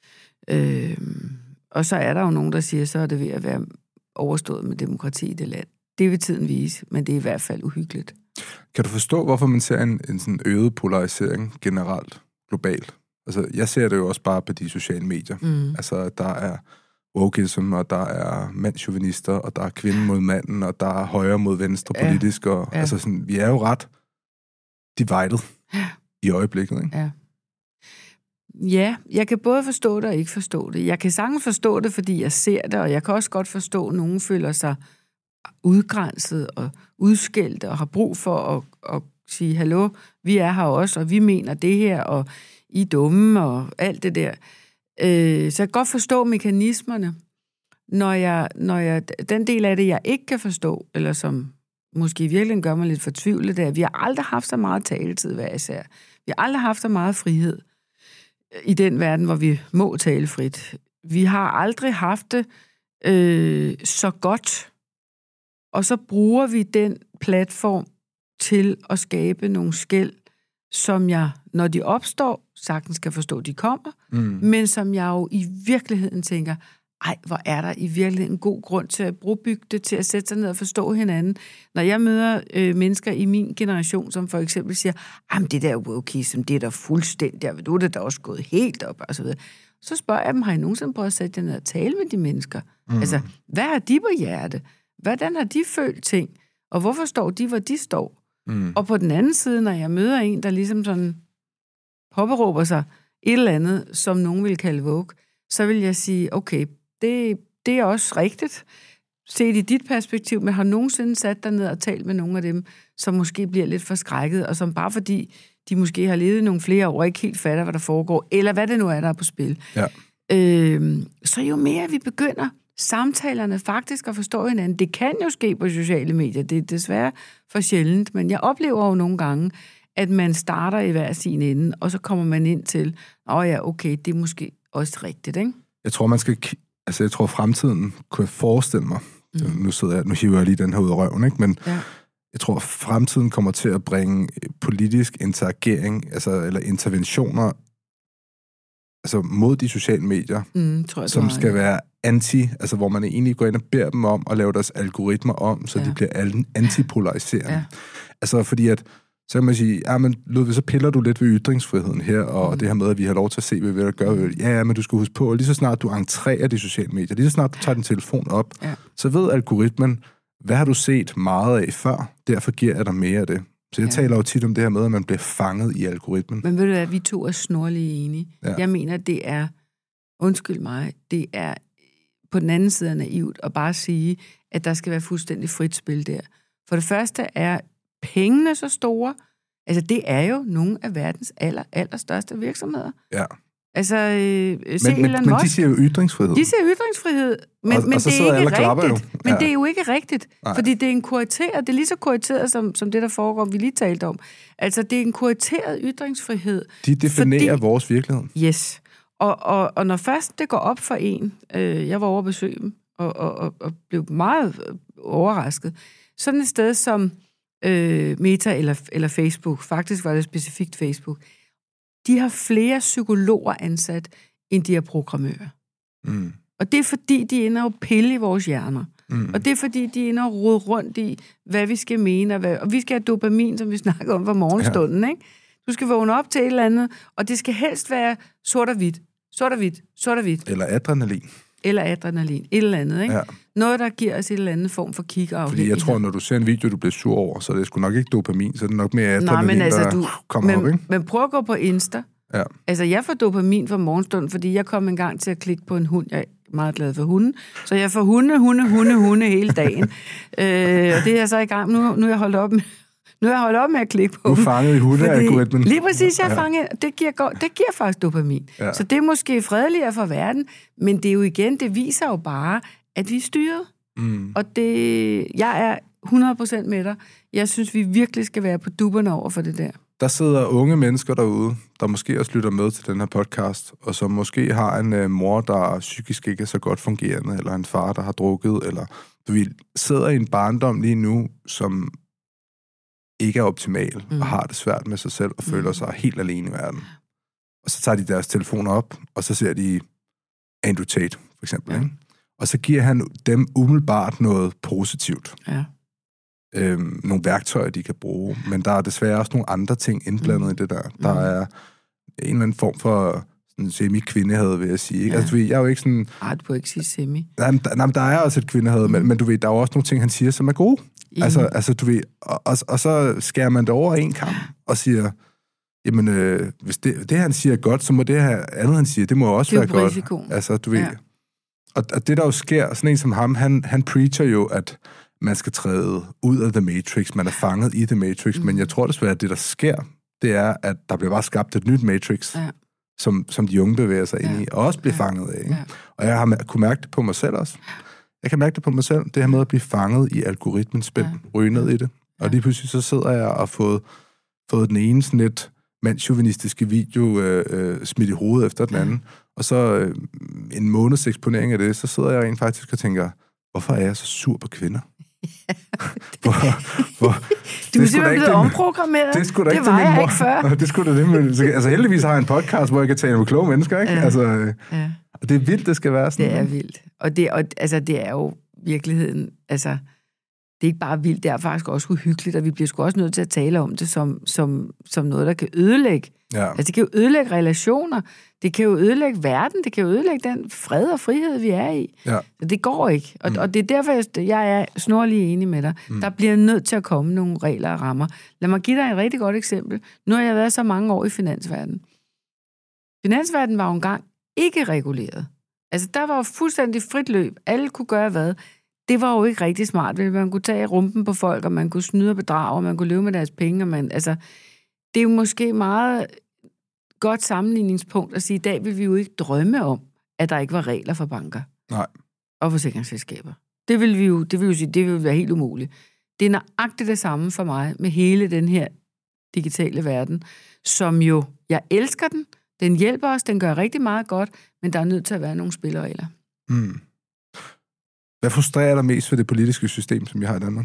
Øh, og så er der jo nogen, der siger, så er det ved at være overstået med demokrati i det land. Det vil tiden vise, men det er i hvert fald uhyggeligt. Kan du forstå, hvorfor man ser en, en sådan øget polarisering generelt, globalt? Altså, jeg ser det jo også bare på de sociale medier. Mm. Altså, der er wokeism, og der er mandschauvinister, og der er kvinde mod manden, og der er højre mod venstre ja. politisk, og ja. altså sådan, vi er jo ret divided ja. i øjeblikket, ikke? Ja. Ja, jeg kan både forstå det og ikke forstå det. Jeg kan sagtens forstå det, fordi jeg ser det, og jeg kan også godt forstå, at nogen føler sig udgrænset og udskældt og har brug for at, at sige, hallo, vi er her også, og vi mener det her, og I er dumme, og alt det der. Øh, så jeg kan godt forstå mekanismerne. Når jeg, når jeg, den del af det, jeg ikke kan forstå, eller som måske virkelig gør mig lidt fortvivlet, det er, at vi har aldrig haft så meget taletid hver især. Vi har aldrig haft så meget frihed i den verden, hvor vi må tale frit. Vi har aldrig haft det øh, så godt, og så bruger vi den platform til at skabe nogle skel, som jeg, når de opstår, sagtens skal forstå, at de kommer, mm. men som jeg jo i virkeligheden tænker, ej, hvor er der i virkeligheden en god grund til at brugbygge det, til at sætte sig ned og forstå hinanden. Når jeg møder øh, mennesker i min generation, som for eksempel siger, jamen det der wokeism, det er da fuldstændig, du er da også gået helt op, og så videre. Så spørger jeg dem, har I nogensinde prøvet at sætte jer ned og tale med de mennesker? Mm. Altså, hvad har de på hjerte? Hvordan har de følt ting? Og hvorfor står de, hvor de står? Mm. Og på den anden side, når jeg møder en, der ligesom sådan påberåber sig et eller andet, som nogen vil kalde woke, så vil jeg sige, okay, det, det er også rigtigt, set i dit perspektiv, men har nogensinde sat dig ned og talt med nogle af dem, som måske bliver lidt forskrækket, og som bare fordi de måske har levet nogle flere år og ikke helt fatter, hvad der foregår, eller hvad det nu er, der er på spil. Ja. Øhm, så jo mere vi begynder samtalerne faktisk at forstå hinanden, det kan jo ske på sociale medier, det er desværre for sjældent, men jeg oplever jo nogle gange, at man starter i hver sin ende, og så kommer man ind til, åh ja, okay, det er måske også rigtigt, ikke? Jeg tror, man skal... Altså, jeg tror, fremtiden kunne jeg forestille mig. Mm. Nu sidder jeg, nu hiver jeg lige den her ud af røven, ikke? Men ja. Jeg tror, fremtiden kommer til at bringe politisk interagering, altså, eller interventioner, altså mod de sociale medier, mm, tror jeg, som skal ja. være anti, altså hvor man egentlig går ind og beder dem om at lave deres algoritmer om, så ja. de bliver antipolariserende. Ja. Altså, fordi at så kan man sige, ja, men Ludvig, så piller du lidt ved ytringsfriheden her, og mm. det her med, at vi har lov til at se, hvad vi vil gøre. Ja, ja, men du skal huske på, lige så snart du entrerer de sociale medier, lige så snart du tager din telefon op, ja. så ved algoritmen, hvad har du set meget af før, derfor giver jeg dig mere af det. Så jeg ja. taler jo tit om det her med, at man bliver fanget i algoritmen. Men ved du hvad, vi to er snorlige enige. Ja. Jeg mener, det er, undskyld mig, det er på den anden side naivt at bare sige, at der skal være fuldstændig frit spil der. For det første er pengene så store. Altså, det er jo nogle af verdens aller, allerstørste virksomheder. Ja. Altså, øh, se men, men, men de siger jo ytringsfrihed. De siger ytringsfrihed, men, og, men og det er ikke rigtigt. Ja. Men det er jo ikke rigtigt, Nej. fordi det er en kurateret, det er lige så kurateret, som, som det, der foregår, vi lige talte om. Altså, det er en kurateret ytringsfrihed. De definerer fordi, vores virkelighed. Yes. Og, og, og når først det går op for en, øh, jeg var over at besøge dem, og, og, og, og blev meget overrasket. Sådan et sted som øh, Meta eller, eller Facebook, faktisk var det specifikt Facebook, de har flere psykologer ansat, end de har programmører. Mm. Og det er fordi, de er inde og pille i vores hjerner. Mm. Og det er fordi, de er inde og rode rundt i, hvad vi skal mene. Og, hvad, og vi skal have dopamin, som vi snakker om for morgenstunden, ja. ikke? Du skal vågne op til et eller andet, og det skal helst være sort og hvidt. Sort og hvidt, sort og hvidt. Eller adrenalin. Eller adrenalin. Et eller andet, ikke? Ja. Noget, der giver os et eller andet form for kick-afhængighed. Fordi jeg tror, når du ser en video, du bliver sur over, så er det sgu nok ikke dopamin, så er det nok mere adrenalin, Nå, men altså, der du, kommer men, op, ikke? Men prøv at gå på Insta. Ja. Altså, jeg får dopamin for morgenstunden, fordi jeg kom en gang til at klikke på en hund. Jeg er meget glad for hunden. Så jeg får hunde, hunde, hunde, hunde hele dagen. øh, og det er jeg så i gang. Nu, nu er jeg holdt op med... Nu har jeg holdt op med at klikke på dem. Du er fanget i hundealgoritmen. Lige præcis, jeg er fanget. Det giver, det giver faktisk dopamin. Ja. Så det er måske fredeligere for verden, men det er jo igen, det viser jo bare, at vi er styret. Mm. Og det, jeg er hundrede procent med dig. Jeg synes, vi virkelig skal være på dupperne over for det der. Der sidder unge mennesker derude, der måske også lytter med til den her podcast, og som måske har en uh, mor, der psykisk ikke er så godt fungerende, eller en far, der har drukket, eller du ved, sidder i en barndom lige nu, som ikke er optimal, mm. og har det svært med sig selv, og føler mm. sig helt alene i verden. Og så tager de deres telefoner op, og så ser de Andrew Tate, for eksempel. Ja. Ikke? Og så giver han dem umiddelbart noget positivt. Ja. Øhm, nogle værktøjer, de kan bruge. Men der er desværre også nogle andre ting indblandet mm. i det der. Der mm. er en eller anden form for sådan semi-kvindehad, vil jeg sige. Ikke? Ja. Altså, jeg er jo ikke sådan... Ej, du kan ikke sige semi. Nej, der, nej, der er også et kvindehad, mm. men, men du ved, der er jo også nogle ting, han siger, som er gode. Altså, altså, du ved, og, og, og så skærer man det over en kamp og siger, jamen, øh, hvis det, det, han siger er godt, så må det her andet, han siger, det må også være godt. Risiko. Altså, du ved. Ja. Og, og det, der jo sker, sådan en som ham, han, han preacher jo, at man skal træde ud af The Matrix, man er fanget i The Matrix, mm. men jeg tror desværre, at det, der sker, det er, at der bliver bare skabt et nyt Matrix, ja. som, som de unge bevæger sig ja. ind i, og også bliver ja. fanget af. Ikke? Ja. Og jeg har kunne mærke det på mig selv også. Jeg kan mærke det på mig selv, det her med at blive fanget i algoritmens spil, ja. ryge ned i det. Og lige pludselig så sidder jeg og har fået, fået den ene sådan lidt mandschauvinistiske video øh, øh, smidt i hovedet efter den anden, ja. og så øh, en måneds eksponering af det, så sidder jeg rent faktisk og tænker, hvorfor er jeg så sur på kvinder? Ja, hvor, hvor, du er simpelthen blevet omprogrammeret. Det, det, det var jeg ikke før. Det skulle det med. Altså heldigvis har jeg en podcast, hvor jeg kan tale med kloge mennesker, ikke? Ja. Altså, ja. Og det er vildt, det skal være sådan. Det er vildt. Og det, og, altså, det er jo virkeligheden, altså det er ikke bare vildt, det er faktisk også uhyggeligt, og vi bliver sgu også nødt til at tale om det som, som, som noget, der kan ødelægge. Ja. Altså det kan jo ødelægge relationer, det kan jo ødelægge verden, det kan jo ødelægge den fred og frihed, vi er i. Ja. Så det går ikke. Og, mm. og det er derfor, jeg, jeg er snorlig enig med dig. Mm. Der bliver nødt til at komme nogle regler og rammer. Lad mig give dig et rigtig godt eksempel. Nu har jeg været så mange år i finansverdenen. Finansverdenen var jo engang ikke reguleret. Altså der var jo fuldstændig frit løb. Alle kunne gøre hvad. Det var jo ikke rigtig smart. Man kunne tage rumpen på folk, og man kunne snyde og bedrage, og man kunne leve med deres penge. Og man, altså, det er jo måske meget godt sammenligningspunkt at sige, i dag vil vi jo ikke drømme om, at der ikke var regler for banker. Nej. Og forsikringsselskaber. Det vil vi jo, det vil jo sige, det vil være helt umuligt. Det er nøjagtigt det samme for mig med hele den her digitale verden, som jo, jeg elsker den, den hjælper os, den gør rigtig meget godt, men der er nødt til at være nogle spilleregler. Mm. Hvad frustrerer dig mest ved det politiske system, som vi har i Danmark?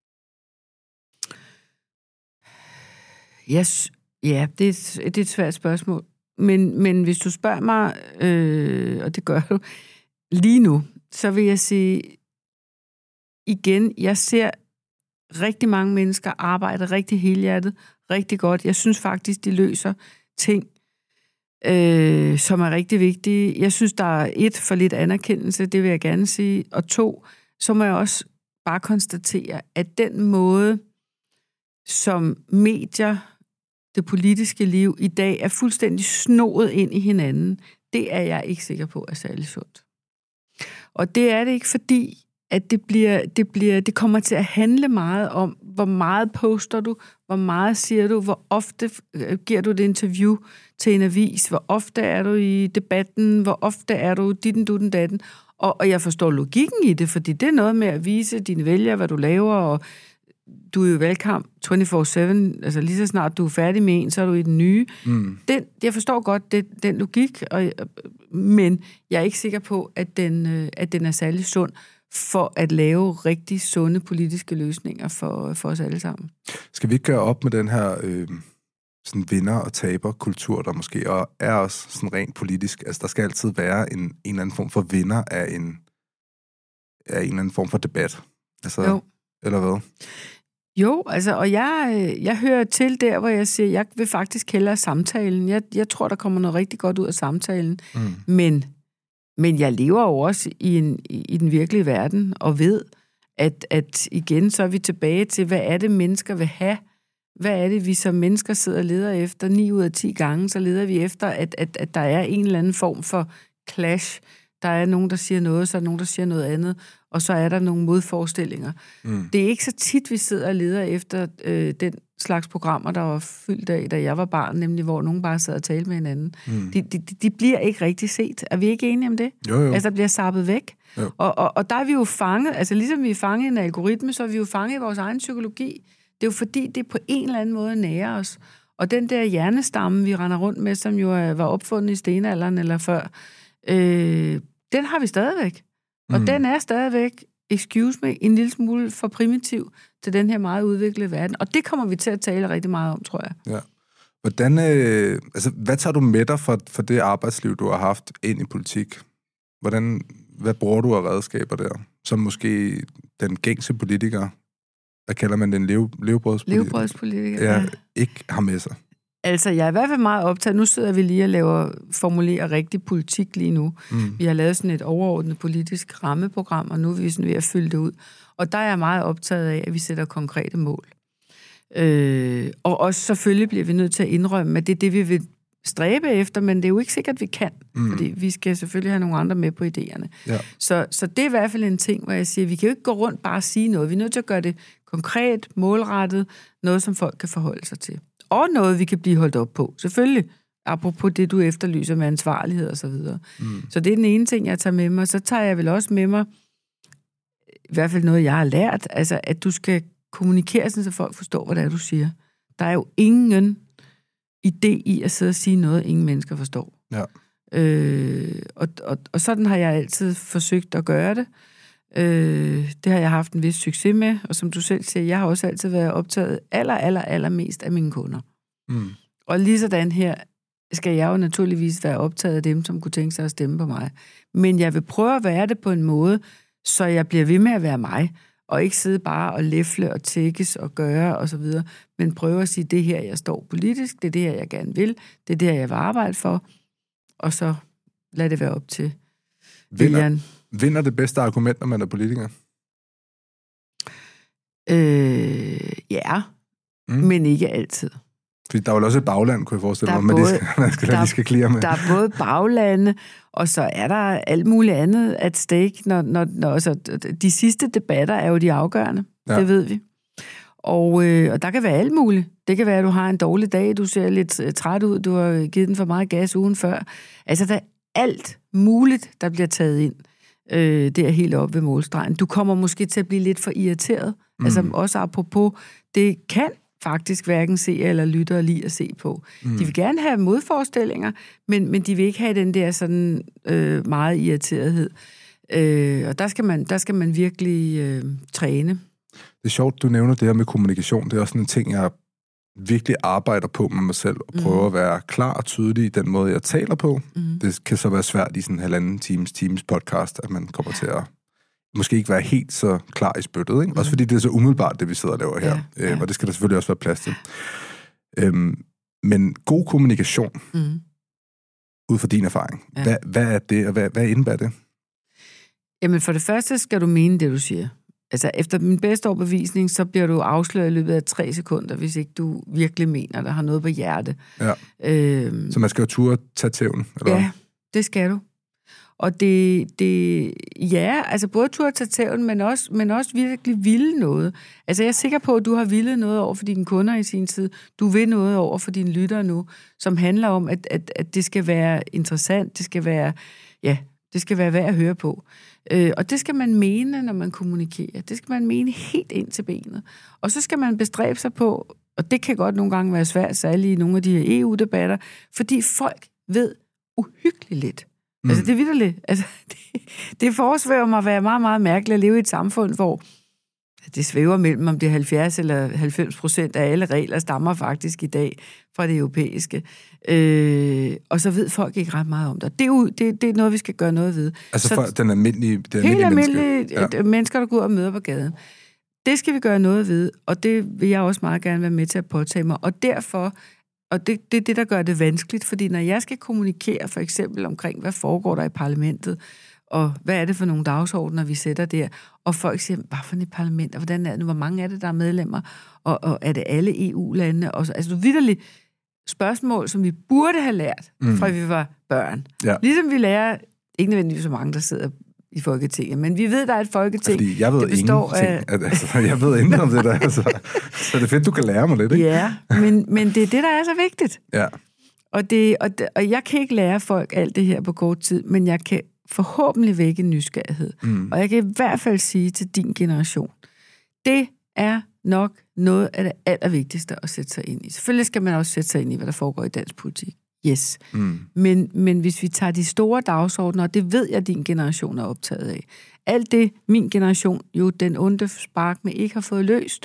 Yes. Ja, det er, det er et svært spørgsmål. Men, men hvis du spørger mig, øh, og det gør du lige nu, så vil jeg sige igen, jeg ser rigtig mange mennesker arbejde rigtig helhjertet, rigtig godt. Jeg synes faktisk, de løser ting, øh, som er rigtig vigtige. Jeg synes, der er et, for lidt anerkendelse, det vil jeg gerne sige. Og to, så må jeg også bare konstatere, at den måde, som medier, det politiske liv i dag, er fuldstændig snoet ind i hinanden, det er jeg ikke sikker på er særlig sundt. Og det er det ikke, fordi at det, bliver, det, bliver, det kommer til at handle meget om, hvor meget poster du, hvor meget siger du, hvor ofte giver du et interview til en avis, hvor ofte er du i debatten, hvor ofte er du ditten, dutten, datten. Og, og jeg forstår logikken i det, fordi det er noget med at vise dine vælgere, hvad du laver, og du er jo i valgkamp tyve fire syv, altså lige så snart du er færdig med en, så er du i den nye. Mm. Den, jeg forstår godt det, den logik, og, men jeg er ikke sikker på, at den, at den er særlig sund for at lave rigtig sunde politiske løsninger for, for os alle sammen. Skal vi ikke gøre op med den her øh, sådan vinder- og taber-kultur, der måske er også sådan rent politisk? Altså, der skal altid være en, en eller anden form for vinder af en, af en eller anden form for debat. Altså, jo. Eller hvad? Jo, altså, og jeg, jeg hører til der, hvor jeg siger, jeg vil faktisk hellere samtalen. Jeg, jeg tror, der kommer noget rigtig godt ud af samtalen. Mm. Men, men jeg lever jo også i, en, i den virkelige verden, og ved, at, at igen, så er vi tilbage til, hvad er det, mennesker vil have? Hvad er det, vi som mennesker sidder og leder efter? Ni ud af ti gange, så leder vi efter, at, at, at der er en eller anden form for clash. Der er nogen, der siger noget, så er der nogen, der siger noget andet, og så er der nogle modforestillinger. Mm. Det er ikke så tit, vi sidder og leder efter øh, den slags programmer, der var fyldt af, da jeg var barn, nemlig hvor nogen bare sad og talte med hinanden. Mm. De, de, de bliver ikke rigtig set. Er vi ikke enige om det? Jo, jo. Altså, der bliver sappet væk. Og, og, og der er vi jo fanget, altså ligesom vi er fanget i en algoritme, så er vi jo fanget i vores egen psykologi. Det er jo fordi, det på en eller anden måde nærer os. Og den der hjernestamme, vi render rundt med, som jo var opfundet i stenalderen eller før, øh, den har vi stadigvæk. Og mm. den er stadigvæk, excuse me, en lille smule for primitiv til den her meget udviklede verden. Og det kommer vi til at tale rigtig meget om, tror jeg. Ja. Hvordan, øh, altså, hvad tager du med dig for, for det arbejdsliv, du har haft ind i politik? Hvordan, hvad bruger du af redskaber der? Som måske den gængse politiker, hvad kalder man den, lev, levebrødspolitiker? Levebrødspolitiker, ja. ja. Ikke har med sig. Altså, jeg er i hvert fald meget optaget. Nu sidder vi lige og laver, formulerer rigtig politik lige nu. Mm. Vi har lavet sådan et overordnet politisk rammeprogram, og nu er vi sådan ved at fylde det ud. Og der er jeg meget optaget af, at vi sætter konkrete mål. Øh, og også selvfølgelig bliver vi nødt til at indrømme, at det er det, vi vil stræbe efter, men det er jo ikke sikkert, at vi kan, mm. fordi vi skal selvfølgelig have nogle andre med på idéerne. Ja. Så, så det er i hvert fald en ting, hvor jeg siger, vi kan jo ikke gå rundt bare og sige noget. Vi er nødt til at gøre det konkret, målrettet, noget, som folk kan forholde sig til. Og noget, vi kan blive holdt op på. Selvfølgelig, apropos det, du efterlyser med ansvarlighed og så videre. Mm. Så det er den ene ting, jeg tager med mig. Så tager jeg vel også med mig, i hvert fald noget, jeg har lært, altså, at du skal kommunikere, så folk forstår, hvad det er, du siger. Der er jo ingen idé i at sidde og sige noget, ingen mennesker forstår. Ja. Øh, og, og, og sådan har jeg altid forsøgt at gøre det. Øh, det har jeg haft en vis succes med, og som du selv siger, jeg har også altid været optaget aller, aller, aller mest af mine kunder. Mm. Og lige sådan her skal jeg jo naturligvis være optaget af dem, som kunne tænke sig at stemme på mig. Men jeg vil prøve at være det på en måde, så jeg bliver ved med at være mig, og ikke sidde bare og læfle og tækkes og gøre og så videre, men prøve at sige, det her, jeg står politisk, det er det her, jeg gerne vil, det er det her, jeg vil arbejde for, og så lad det være op til vinder, vinder det bedste argument, når man er politiker? Øh, ja, mm. men ikke altid. Fordi der er jo også et bagland, kunne jeg forestille mig, men det skal, man skal, der, de skal klire med. Der er både baglande, og så er der alt muligt andet at stake. Når, når, når, altså, de sidste debatter er jo de afgørende, ja. Det ved vi. Og, øh, og der kan være alt muligt. Det kan være, at du har en dårlig dag, du ser lidt træt ud, du har givet den for meget gas ugen før. Altså, der er alt muligt, der bliver taget ind. Øh, det er helt op ved målstregen. Du kommer måske til at blive lidt for irriteret. Mm. Altså, også apropos, det kan faktisk hverken se eller lytte og lide at se på. Mm. De vil gerne have modforestillinger, men, men de vil ikke have den der sådan øh, meget irriterethed. Øh, og der skal man, der skal man virkelig øh, træne. Det er sjovt, du nævner det her med kommunikation. Det er også sådan en ting, jeg virkelig arbejder på med mig selv, og prøver mm. at være klar og tydelig i den måde, jeg taler på. Mm. Det kan så være svært i sådan en halvanden times, times podcast, at man kommer til at måske ikke være helt så klar i spyttet, ikke? Mm. Også fordi det er så umiddelbart, det vi sidder og laver her. Ja, ja. Øh, og det skal der selvfølgelig også være plads til. Øhm, men god kommunikation, mm. ud fra din erfaring, ja. hvad, hvad er det, og hvad, hvad indebærer det? Jamen for det første skal du mene det, du siger. Altså efter min bedste overbevisning, så bliver du afsløret i løbet af tre sekunder, hvis ikke du virkelig mener, der har noget på hjerte. Ja. Øhm, så man skal jo turde tage tæven, eller? Ja, det skal du. Og det, det, ja, altså både turde tage tæven, men også, men også virkelig ville noget. Altså jeg er sikker på, at du har villet noget over for dine kunder i sin tid. Du vil noget over for dine lyttere nu, som handler om, at, at, at det skal være interessant, det skal være, ja, det skal være værd at høre på. Øh, og det skal man mene, når man kommunikerer. Det skal man mene helt ind til benet. Og så skal man bestræbe sig på, og det kan godt nogle gange være svært, særligt i nogle af de her E U-debatter, fordi folk ved uhyggeligt lidt. Mm. Altså, det er vitterligt. Altså, det, det foresvæver mig at være meget, meget mærkeligt at leve i et samfund, hvor det svæver mellem, om det er halvfjerds eller halvfems procent af alle regler stammer faktisk i dag fra det europæiske. Øh, og så ved folk ikke ret meget om det. Det er, jo, det, det er noget, vi skal gøre noget ved. Altså så, for den almindelige, det almindelige helt menneske. almindelige ja. mennesker, der går ud og møder på gaden. Det skal vi gøre noget ved, og det vil jeg også meget gerne være med til at påtage mig. Og derfor, og det, det er det, der gør det vanskeligt, fordi når jeg skal kommunikere for eksempel omkring, hvad foregår der i parlamentet, og hvad er det for nogle dagsordner, vi sætter der, og folk siger, hvad for et parlament, og hvordan er det, hvor mange er det, der er medlemmer, og, og er det alle E U-lande? Og så, altså vitterligt spørgsmål, som vi burde have lært, mm. fra vi var børn. Ja. Ligesom vi lærer, ikke nødvendigvis så mange, der sidder i Folketinget, men vi ved, der er et Folketing, fordi jeg ved det består af... At, altså, jeg ved intet om det der, altså. Så det er fedt, du kan lære mig lidt, ikke? Ja, men, men det er det, der er så vigtigt. Ja. Og, det, og, det, og jeg kan ikke lære folk alt det her på kort tid, men jeg kan forhåbentlig vække en nysgerrighed. Mm. Og jeg kan i hvert fald sige til din generation, det er nok noget af det allervigtigste at sætte sig ind i. Selvfølgelig skal man også sætte sig ind i, hvad der foregår i dansk politik. Yes. Mm. Men, men hvis vi tager de store dagsordner, og det ved jeg, at din generation er optaget af, alt det, min generation, jo den onde spark med ikke har fået løst,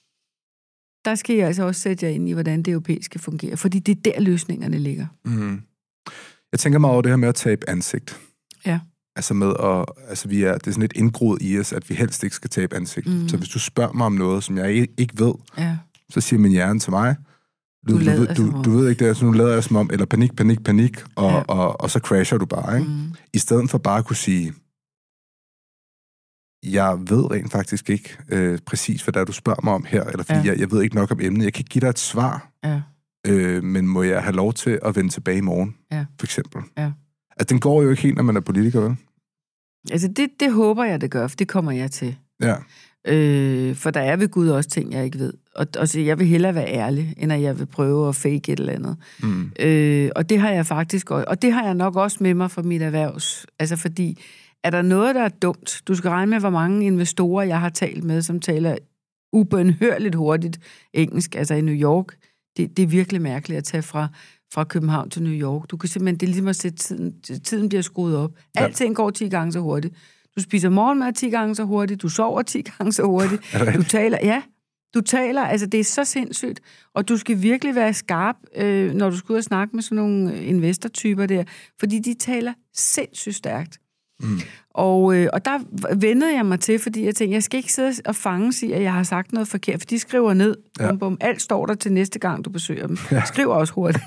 der skal jeg altså også sætte jer ind i, hvordan det europæiske fungerer, fordi det er der, løsningerne ligger. Mm. Jeg tænker meget over det her med at tabe ansigt. Ja. Altså med at, altså vi er, det er sådan lidt indgroet i os, at vi helst ikke skal tabe ansigt. Mm. Så hvis du spørger mig om noget, som jeg ikke ved, ja. Så siger min hjerne til mig, du, du, du, ved, du, du ved ikke det, så nu lader jeg som om, eller panik, panik, panik, og, ja. og, og, og så crasher du bare, ikke? Mm. I stedet for bare at kunne sige, Jeg ved rent faktisk ikke øh, præcis, hvad der du spørger mig om her, eller fordi ja. jeg, jeg ved ikke nok om emnet. Jeg kan give dig et svar, ja. øh, men må jeg have lov til at vende tilbage i morgen, ja. for eksempel? Ja. Altså, den går jo ikke helt, når man er politiker, vel? Altså, det, det håber jeg, det gør, for det kommer jeg til. Ja. Øh, for der er ved Gud også ting, jeg ikke ved. Og, og så jeg vil hellere være ærlig, end at jeg vil prøve at fake et eller andet. Mm. Øh, og det har jeg faktisk også. Og det har jeg nok også med mig fra mit erhvervs. Altså, fordi er der noget, der er dumt? Du skal regne med, hvor mange investorer, jeg har talt med, som taler ubønhørligt hurtigt engelsk, altså i New York. Det, det er virkelig mærkeligt at tage fra, fra København til New York. Du kan simpelthen, det er ligesom at sætte tiden, tiden bliver skruet op. Ja. Alting går ti gange så hurtigt. Du spiser morgenmad ti gange så hurtigt, du sover ti gange så hurtigt. Du taler, ja, du taler, altså det er så sindssygt. Og du skal virkelig være skarp, øh, når du skal ud og snakke med sådan nogle investortyper der, fordi de taler sindssygt stærkt. Mm. Og, øh, og der vendede jeg mig til, fordi jeg tænkte, jeg skal ikke sidde og fange sig, at jeg har sagt noget forkert, for de skriver ned. Ja. Bum, bum, alt står der til næste gang, du besøger dem. Ja. Skriver også hurtigt.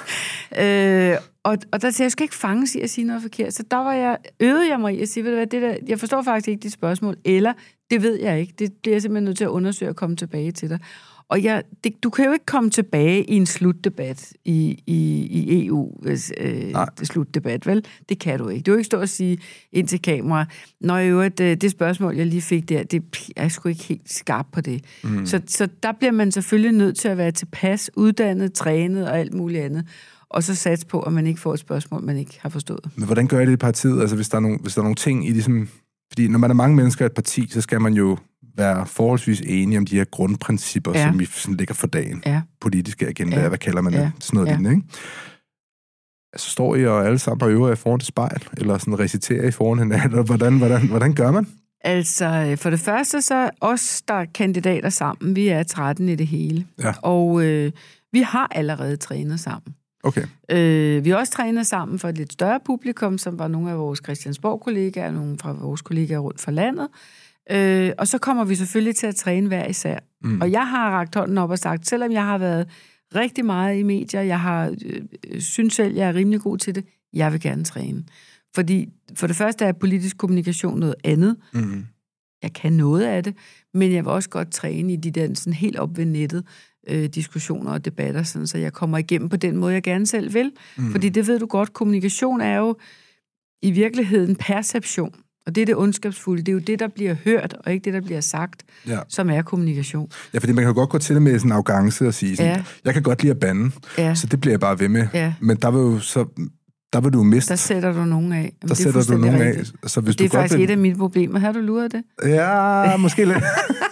øh, og, og der sagde jeg, jeg skal ikke fange sig at sige noget forkert. Så der var jeg, øvede jeg mig i at sige, ved du hvad, det der, jeg forstår faktisk ikke dit spørgsmål, eller det ved jeg ikke. Det bliver jeg simpelthen nødt til at undersøge og komme tilbage til dig. Og jeg, det, du kan jo ikke komme tilbage i en slutdebat i, i, i E U, hvis, øh, slutdebat, vel? Det kan du ikke. Du kan ikke stå og sige ind til kamera, når i øvrigt, det spørgsmål, jeg lige fik der, det er sgu ikke helt skarp på det. Mm. Så, så der bliver man selvfølgelig nødt til at være tilpas, uddannet, trænet og alt muligt andet, og så satse på, at man ikke får et spørgsmål, man ikke har forstået. Men hvordan gør I det i partiet? Altså, hvis der er nogle, hvis der er nogle ting i ligesom... Fordi når man er mange mennesker i et parti, så skal man jo være forholdsvis enige om de her grundprincipper, ja. som vi sådan ligger for dagen. Ja. Politiske agendaer, ja. hvad kalder man det? Ja. Sådan noget ja. lignende, ikke? Altså, står I og alle sammen og øver i foran til spejl? Eller sådan reciterer I foran hinanden? Eller hvordan, hvordan, hvordan gør man? Altså, for det første, så os, der er kandidater sammen, vi er tretten i det hele. Ja. Og øh, vi har allerede trænet sammen. Okay. Øh, vi har også trænet sammen for et lidt større publikum, som var nogle af vores Christiansborg-kollegaer, nogle fra vores kollegaer rundt for landet. Øh, og så kommer vi selvfølgelig til at træne hver især. Mm. Og jeg har rakt hånden op og sagt, selvom jeg har været rigtig meget i medier, jeg har øh, synes selv, jeg er rimelig god til det, jeg vil gerne træne. Fordi for det første er politisk kommunikation noget andet. Mm. Jeg kan noget af det, men jeg vil også godt træne i de der sådan helt op ved nettet, øh, diskussioner og debatter, sådan, så jeg kommer igennem på den måde, jeg gerne selv vil. Mm. Fordi det ved du godt, kommunikation er jo i virkeligheden perception. Og det er det ondskabsfulde. Det er jo det, der bliver hørt, og ikke det, der bliver sagt, ja. som er kommunikation. Ja, fordi man kan jo godt gå til det med sådan en arrogance og sige, sådan, ja. jeg kan godt lide at bande, ja. så det bliver jeg bare ved med. Ja. Men der vil jo så... Der vil du miste. Der sætter du nogen af. Jamen, der sætter du nogen af. Så hvis det er du faktisk godt vil... et af mine problemer. Har du luret det? Ja, måske lidt.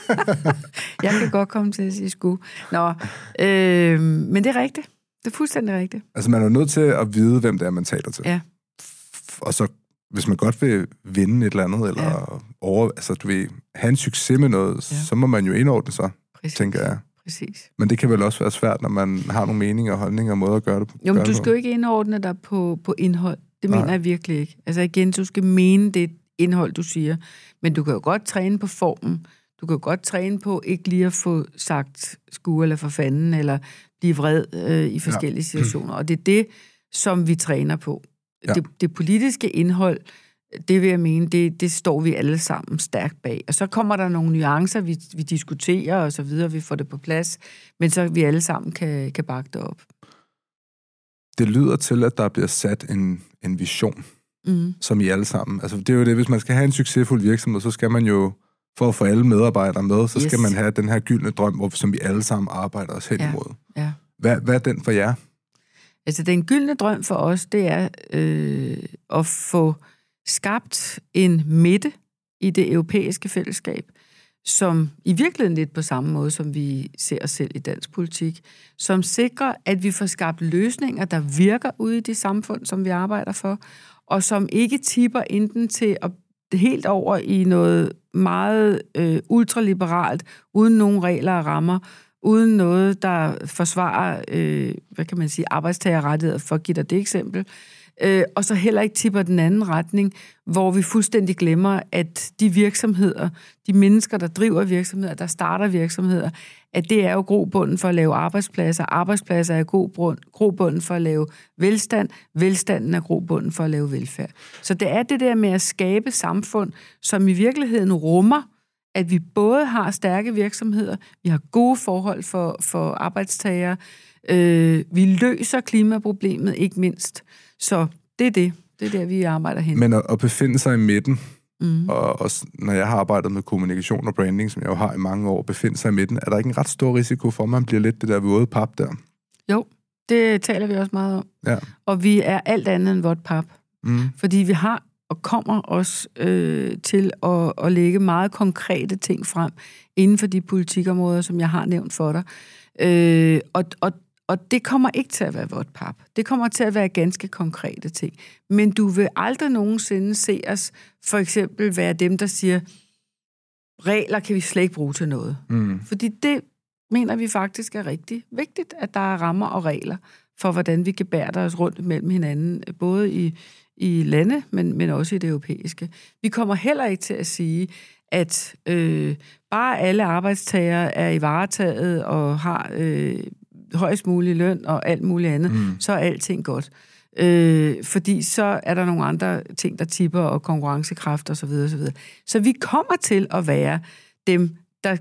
Jeg kan godt komme til at sige sku. Nå, øh, men det er rigtigt. Det er fuldstændig rigtigt. Altså, man er nødt til at vide, hvem det er, man taler til. Ja. Og så, hvis man godt vil vinde et eller andet, eller ja. over, altså, du vil have en succes med noget, ja. så må man jo indordne sig, Præcis. tænker jeg. Præcis. Men det kan vel også være svært, når man har nogle meninger, holdninger og måder at gøre det på. Jo, men du skal jo ikke indordne dig på, på indhold. Det mener Nej. jeg virkelig ikke. Altså igen, du skal mene det indhold, du siger. Men du kan jo godt træne på formen. Du kan jo godt træne på ikke lige at få sagt sku eller for fanden, eller blive vred øh, i forskellige ja. situationer. Og det er det, som vi træner på. Ja. Det, det politiske indhold, det vil jeg mene, det, det står vi alle sammen stærkt bag. Og så kommer der nogle nuancer, vi, vi diskuterer og så videre, vi får det på plads, men så vi alle sammen kan, kan bakke det op. Det lyder til, at der bliver sat en, en vision, mm. som I alle sammen. Altså det er jo det, hvis man skal have en succesfuld virksomhed, så skal man jo, for at få alle medarbejdere med, så yes. skal man have den her gyldne drøm, som vi alle sammen arbejder os hen ja. imod. Ja. Hvad, hvad er den for jer? Altså den gyldne drøm for os, det er øh, at få skabt en midte i det europæiske fællesskab, som i virkeligheden lidt på samme måde, som vi ser os selv i dansk politik, som sikrer, at vi får skabt løsninger, der virker ude i det samfund, som vi arbejder for, og som ikke tipper enten til at helt over i noget meget øh, ultraliberalt, uden nogen regler og rammer, uden noget, der forsvarer, øh, hvad kan man sige, arbejdstagerrettigheder, for at give dig det eksempel, øh, og så heller ikke tipper den anden retning, hvor vi fuldstændig glemmer, at de virksomheder, de mennesker, der driver virksomheder, der starter virksomheder, at det er jo grobunden for at lave arbejdspladser. Arbejdspladser er grobunden for at lave velstand. Velstanden er grobunden for at lave velfærd. Så det er det der med at skabe samfund, som i virkeligheden rummer, at vi både har stærke virksomheder, vi har gode forhold for, for arbejdstagere, øh, vi løser klimaproblemet ikke mindst. Så det er det. Det er der, vi arbejder hen. Men at, at befinde sig i midten, mm. og, og når jeg har arbejdet med kommunikation og branding, som jeg jo har i mange år, befinde sig i midten, er der ikke en ret stor risiko for, at man bliver lidt det der våde pap der? Jo, det taler vi også meget om. Ja. Og vi er alt andet end vådt pap. Mm. Fordi vi har og kommer også øh, til at, at lægge meget konkrete ting frem inden for de politikområder, som jeg har nævnt for dig. Øh, og, og, og det kommer ikke til at være vådt pap. Det kommer til at være ganske konkrete ting. Men du vil aldrig nogensinde se os for eksempel være dem, der siger, regler kan vi slet ikke bruge til noget. Mm. Fordi det mener vi faktisk er rigtig vigtigt, at der er rammer og regler for, hvordan vi gebærder os rundt mellem hinanden, både i i lande, men, men også i det europæiske. Vi kommer heller ikke til at sige, at øh, bare alle arbejdstagere er i varetaget og har øh, højst mulig løn og alt muligt andet, mm. så er alting godt. Øh, fordi så er der nogle andre ting, der tipper og konkurrencekraft og så videre, og så videre. Så vi kommer til at være dem, der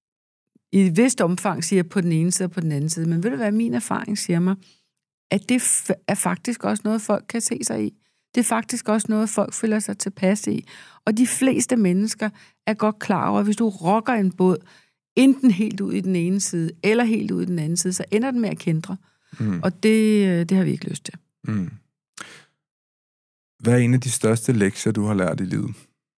i et vist omfang siger på den ene side og på den anden side. Men ved du hvad, min erfaring siger mig, at det er faktisk også noget, folk kan se sig i. Det er faktisk også noget, folk føler sig tilpas i. Og de fleste mennesker er godt klar over, at hvis du rokker en båd, enten helt ud i den ene side, eller helt ud i den anden side, så ender den med at kendre. Mm. Og det, det har vi ikke lyst til. Mm. Hvad er en af de største lektier, du har lært i livet?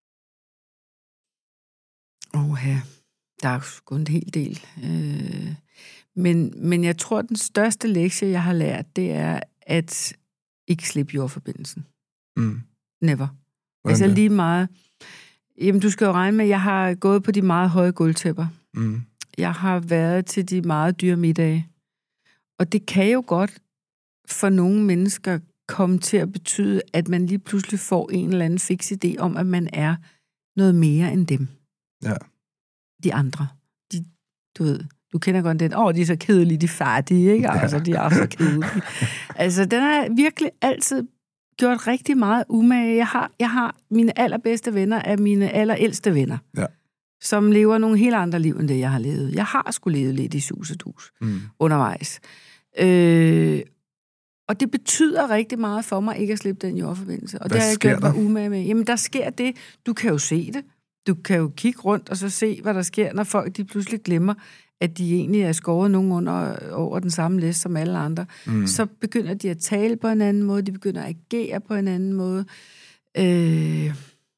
Åh ja, der er sgu en hel del. Øh, men, men jeg tror, den største lektie, jeg har lært, det er at ikke slippe jordforbindelsen. Mm. Never. Altså det? lige meget. Jamen, du skal jo regne med, at jeg har gået på de meget høje gulvtæpper. Mm. Jeg har været til de meget dyre middage. Og det kan jo godt for nogle mennesker komme til at betyde, at man lige pludselig får en eller anden fix idé om, at man er noget mere end dem. Ja. De andre. De, du ved, du kender godt den, åh, oh, de er så kedelige, de er færdige, ikke? Altså, de er så kedelige. Altså, den har virkelig altid gjort rigtig meget umage. Jeg har, jeg har mine allerbedste venner af mine allerældste venner, ja. som lever nogle helt andre liv, end det, jeg har levet. Jeg har sgu levet lidt i sus og dus mm. undervejs. Øh, og det betyder rigtig meget for mig, ikke at slippe den jordforbindelse. Og Hvad det har jeg gjort mig der? umage med. Jamen, der sker det. Du kan jo se det. Du kan jo kigge rundt og så se, hvad der sker, når folk de pludselig glemmer, at de egentlig er skåret nogen under over den samme liste som alle andre. Mm. Så begynder de at tale på en anden måde, de begynder at agere på en anden måde. Øh...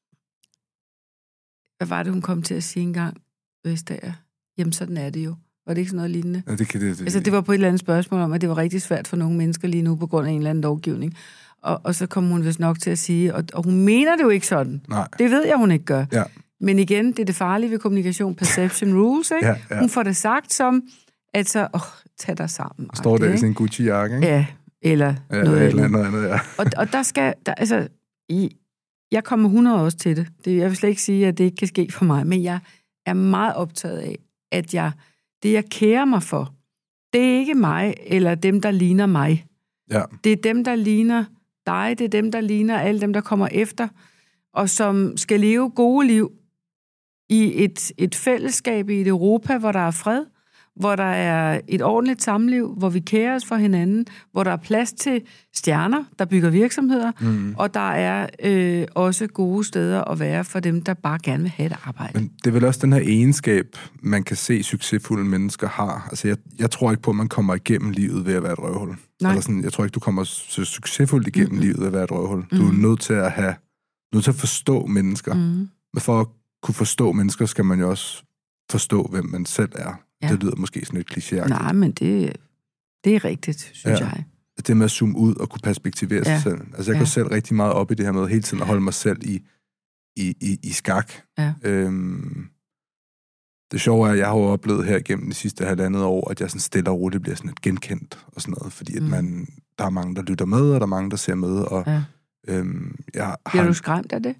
Hvad var det, hun kom til at sige engang, Vestager? Jamen, sådan er det jo. Var det ikke sådan noget lignende? Ja, det kan det, det. Altså, det var på et eller andet spørgsmål om, at det var rigtig svært for nogle mennesker lige nu, på grund af en eller anden lovgivning. Og, og så kom hun vist nok til at sige, og, og hun mener det jo ikke sådan. Nej. Det ved jeg, hun ikke gør. Ja. Men igen, det er det farlige ved kommunikation, perception rules, ikke? Ja, ja. Hun får det sagt som, at så, åh, tag dig sammen. Står der i sin Gucci-jakke, ikke? Ja, eller ja, noget eller andet. andet ja. og, og der skal, der, altså, i, jeg kommer hundrede også til det. det. Jeg vil slet ikke sige, at det ikke kan ske for mig, men jeg er meget optaget af, at jeg, det, jeg kærer mig for, det er ikke mig, eller dem, der ligner mig. Ja. Det er dem, der ligner dig, det er dem, der ligner alle dem, der kommer efter, og som skal leve gode liv i et, et fællesskab i et Europa, hvor der er fred, hvor der er et ordentligt samliv, hvor vi kærer os for hinanden, hvor der er plads til stjerner, der bygger virksomheder, mm. og der er øh, også gode steder at være for dem, der bare gerne vil have et arbejde. Men det er vel også den her egenskab, man kan se succesfulde mennesker har. Altså, jeg, jeg tror ikke på, at man kommer igennem livet ved at være et røvhul. Eller sådan, jeg tror ikke, du kommer så succesfuldt igennem mm-hmm. livet ved at være et røvhul. Du er mm. nødt til at have, nødt til at forstå mennesker. Mm. Men for at kunne forstå mennesker, skal man jo også forstå, hvem man selv er. Ja. Det lyder måske sådan lidt klichéagtigt. Nej, men det, det er rigtigt, synes ja. jeg. Det med at zoome ud og kunne perspektivere ja. sig selv. Altså, jeg ja. går selv rigtig meget op i det her med hele tiden at holde mig selv i, i, i, i skak. Ja. Øhm, Det sjove er, at jeg har jo oplevet her gennem de sidste halvandet år, at jeg sådan stille og roligt bliver sådan lidt genkendt og sådan noget, fordi at man, der er mange, der lytter med, og der er mange, der ser med, og ja. øhm, jeg har... Bliver du skræmt af det?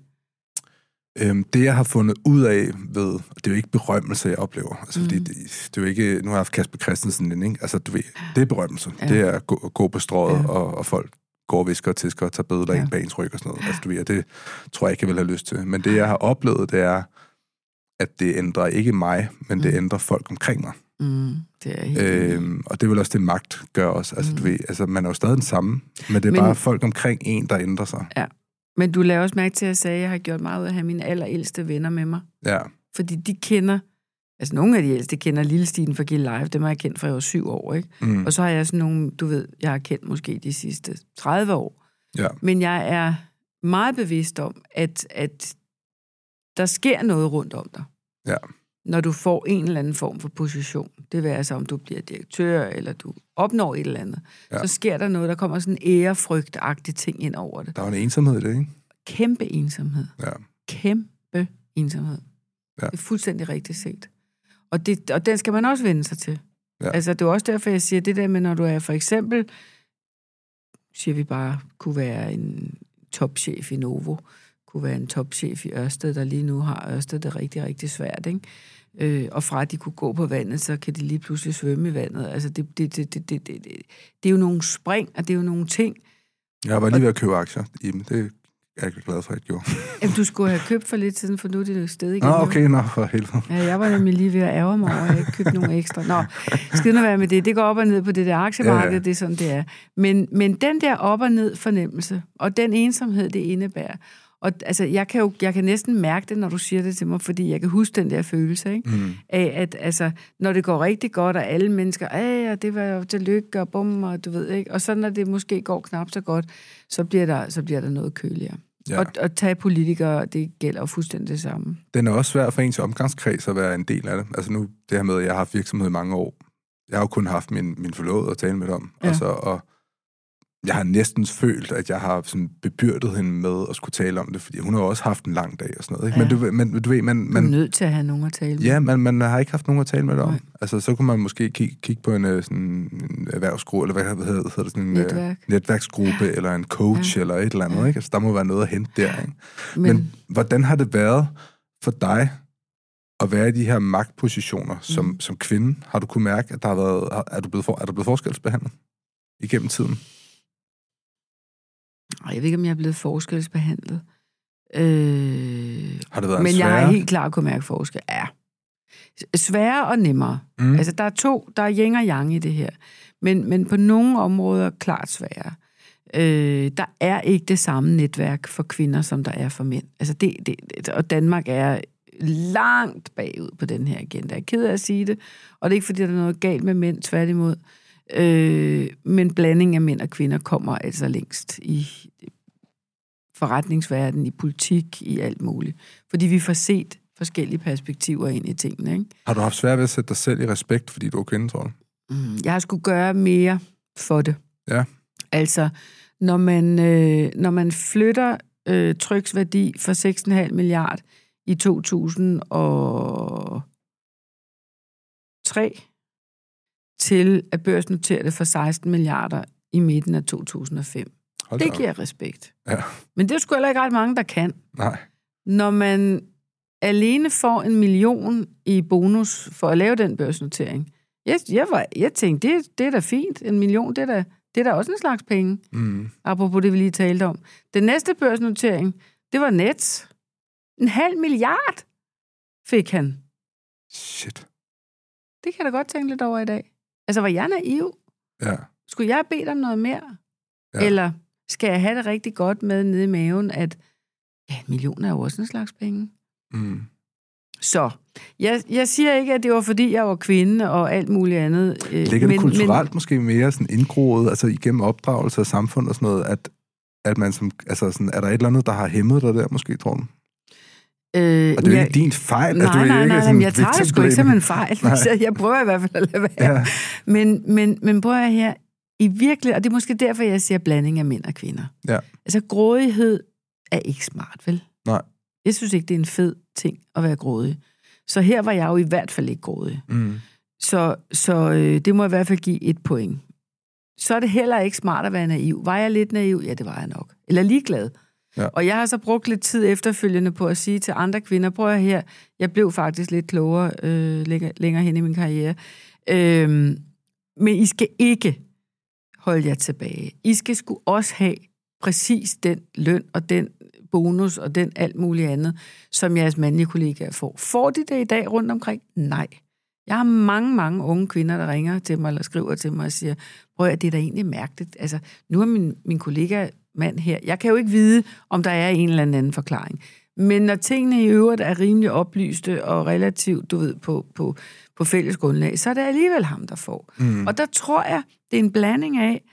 Øhm, det, jeg har fundet ud af ved, og det er jo ikke berømmelse, jeg oplever, altså mm. fordi det, det er jo ikke, nu har jeg haft Kasper Christensen ind, ikke? Altså du ved, det er berømmelse, ja. Det er at gå, gå på strået, ja. og, og folk går og visker og tisker og tager bøder ja. ind bag ens ryg og sådan noget, altså du ved, og det tror jeg ikke, jeg vil have lyst til, men det, jeg har oplevet, det er, at det ændrer ikke mig, men mm. det ændrer folk omkring mig. Mm, det er helt øhm, og det vil også det, magt gør også. Altså, mm. du ved, altså, man er jo stadig den samme, men det er men, bare folk omkring en, der ændrer sig. Ja, men du lader også mærke til at sige, at jeg har gjort meget ud af at have mine allerældste venner med mig. Ja. Fordi de kender, altså nogle af de ældste kender Lille Stine fra Gild Live, dem har jeg kendt fra jeg var syv år, ikke? Mm. Og så har jeg sådan nogle, du ved, jeg har kendt måske de sidste tredive år. Ja. Men jeg er meget bevidst om, at, at der sker noget rundt om dig. Ja. Når du får en eller anden form for position, det vil altså, om du bliver direktør, eller du opnår et eller andet, ja. Så sker der noget, der kommer sådan en ærefrygtagtig ting ind over det. Der er en ensomhed i det, ikke? Kæmpe ensomhed. Ja. Kæmpe ensomhed. Ja. Det er fuldstændig rigtigt set. Og, det, og den skal man også vende sig til. Ja. Altså, det er også derfor, jeg siger det der med, når du er for eksempel, siger vi bare, kunne være en topchef i Novo, kunne være en topchef i Ørsted, der lige nu har Ørsted det rigtig, rigtig svært, ikke? Øh, og fra at de kunne gå på vandet, så kan de lige pludselig svømme i vandet. Altså, det, det, det, det, det, det, det er jo nogle spring, og det er jo nogle ting. Jeg var lige ved at købe aktier i dem. Det er jeg glad for, at jeg gjorde. Jamen, du skulle have købt for lidt siden, for nu er det jo sted igen. Nå, okay, nå, for helvede. Ja, jeg var nemlig lige ved at ærge mig over, at jeg ikke købte nogle ekstra. Nå, skid nu være med det. Det går op og ned på det der aktiemarked, ja, ja. Det er sådan, det er. Men, men den der op og ned fornemmelse, og den ensomhed, det indebærer, og altså, jeg kan jo jeg kan næsten mærke det, når du siger det til mig, fordi jeg kan huske den der følelse, ikke? Mm. Af, at altså, når det går rigtig godt, og alle mennesker, ja, det var jo til lykke, og bum, og du ved, ikke? Og så når det måske går knap så godt, så bliver der, så bliver der noget køligere. Ja. Og at tage politikere, det gælder jo fuldstændig det samme. Den er også svær for ens omgangskreds at være en del af det. Altså nu, det her med, at jeg har haft virksomhed i mange år. Jeg har jo kun haft min, min forlovede at tale med om. Ja. Altså, og jeg har næsten følt, at jeg har sådan bebyrdet hende med at skulle tale om det, fordi hun har også haft en lang dag og sådan noget. Ikke? Ja. Men, du, men du ved, man... man du er nødt til at have nogen at tale med. Ja, man, man har ikke haft nogen at tale med det om. Altså, så kunne man måske kigge, kigge på en, sådan, en erhvervsgruppe, eller hvad hedder, hedder det? Sådan en Netværk. uh, netværksgruppe, ja. Eller en coach, ja. Eller et eller andet. Ja. Ikke? Altså, der må være noget at hente der. Ikke? Men, men hvordan har det været for dig at være i de her magtpositioner som, mm. som kvinde? Har du kunne mærke, at der har været, er du blevet, for, er du blevet forskelsbehandlet igennem tiden? Jeg ved ikke, om jeg er blevet forskelsbehandlet. Øh, har det været men sværere? Jeg har helt klart kunne mærke forskel. Ja. Sværere og nemmere. Mm. Altså, der er to, der er yin og yang i det her. Men, men på nogle områder klart sværere. Øh, der er ikke det samme netværk for kvinder, som der er for mænd. Altså, det, det, og Danmark er langt bagud på den her agenda. Jeg er ked af at sige det, og det er ikke, fordi der er noget galt med mænd, tværtimod. Øh, men blanding af mænd og kvinder kommer altså længst i forretningsverdenen, i politik, i alt muligt. Fordi vi får set forskellige perspektiver ind i tingene, ikke? Har du haft svært ved at sætte dig selv i respekt, fordi du er kvinde, tror du? Mm, jeg har skulle gøre mere for det. Ja. Altså, når man, øh, når man flytter øh, tryksværdi for seks komma fem milliard i to tusind og tre til at børsnotere det for seksten milliarder i midten af to tusind og fem. Hold det giver respekt. Ja. Men det er sgu heller ikke ret mange, der kan. Nej. Når man alene får en million i bonus for at lave den børsnotering. Jeg, jeg, var, jeg tænkte, det, det er da fint. En million, det er da, det er da også en slags penge. Mm. Apropos det, vi lige talte om. Den næste børsnotering, det var Nets. En halv milliard fik han. Shit. Det kan jeg da godt tænke lidt over i dag. Altså, var jeg naiv? Ja. Skulle jeg bede om noget mere? Ja. Eller skal jeg have det rigtig godt med nede i maven, at ja, en million er jo også en slags penge. Mm. Så, jeg, jeg siger ikke, at det var, fordi jeg var kvinde og alt muligt andet. Ligger det men, kulturelt men, måske mere sådan indgroet, altså igennem opdragelse af samfund og sådan noget, at, at man som, altså sådan, er der et eller andet, der har hæmmet dig der måske, tror du? Øh, og det er jo jeg, ikke din fejl. Nej, at du nej, nej, ikke nej, nej jeg tager det sgu ikke som en fejl. Jeg, jeg prøver i hvert fald at lade være. Ja. Men, men, men prøver jeg her, i virkelig, og det er måske derfor, jeg siger blanding af mænd og kvinder. Ja. Altså, grådighed er ikke smart, vel? Nej. Jeg synes ikke, det er en fed ting at være grådig. Så her var jeg jo i hvert fald ikke grådig. Mm. Så, så øh, det må i hvert fald give et point. Så er det heller ikke smart at være naiv. Var jeg lidt naiv? Ja, det var jeg nok. Eller ligeglad. Ja. Og jeg har så brugt lidt tid efterfølgende på at sige til andre kvinder, prøv at her, jeg blev faktisk lidt klogere øh, længere, længere hen i min karriere. Øh, men I skal ikke holde jer tilbage. I skal sgu også have præcis den løn og den bonus og den alt muligt andet, som jeres mandlige kollegaer får. Får de det i dag rundt omkring? Nej. Jeg har mange, mange unge kvinder, der ringer til mig eller skriver til mig og siger, prøv at det er da egentlig mærkeligt. Altså, nu er min, min kollega mand her. Jeg kan jo ikke vide, om der er en eller anden forklaring. Men når tingene i øvrigt er rimelig oplyste og relativt, du ved, på, på, på fælles grundlag, så er det alligevel ham, der får. Mm. Og der tror jeg, det er en blanding af,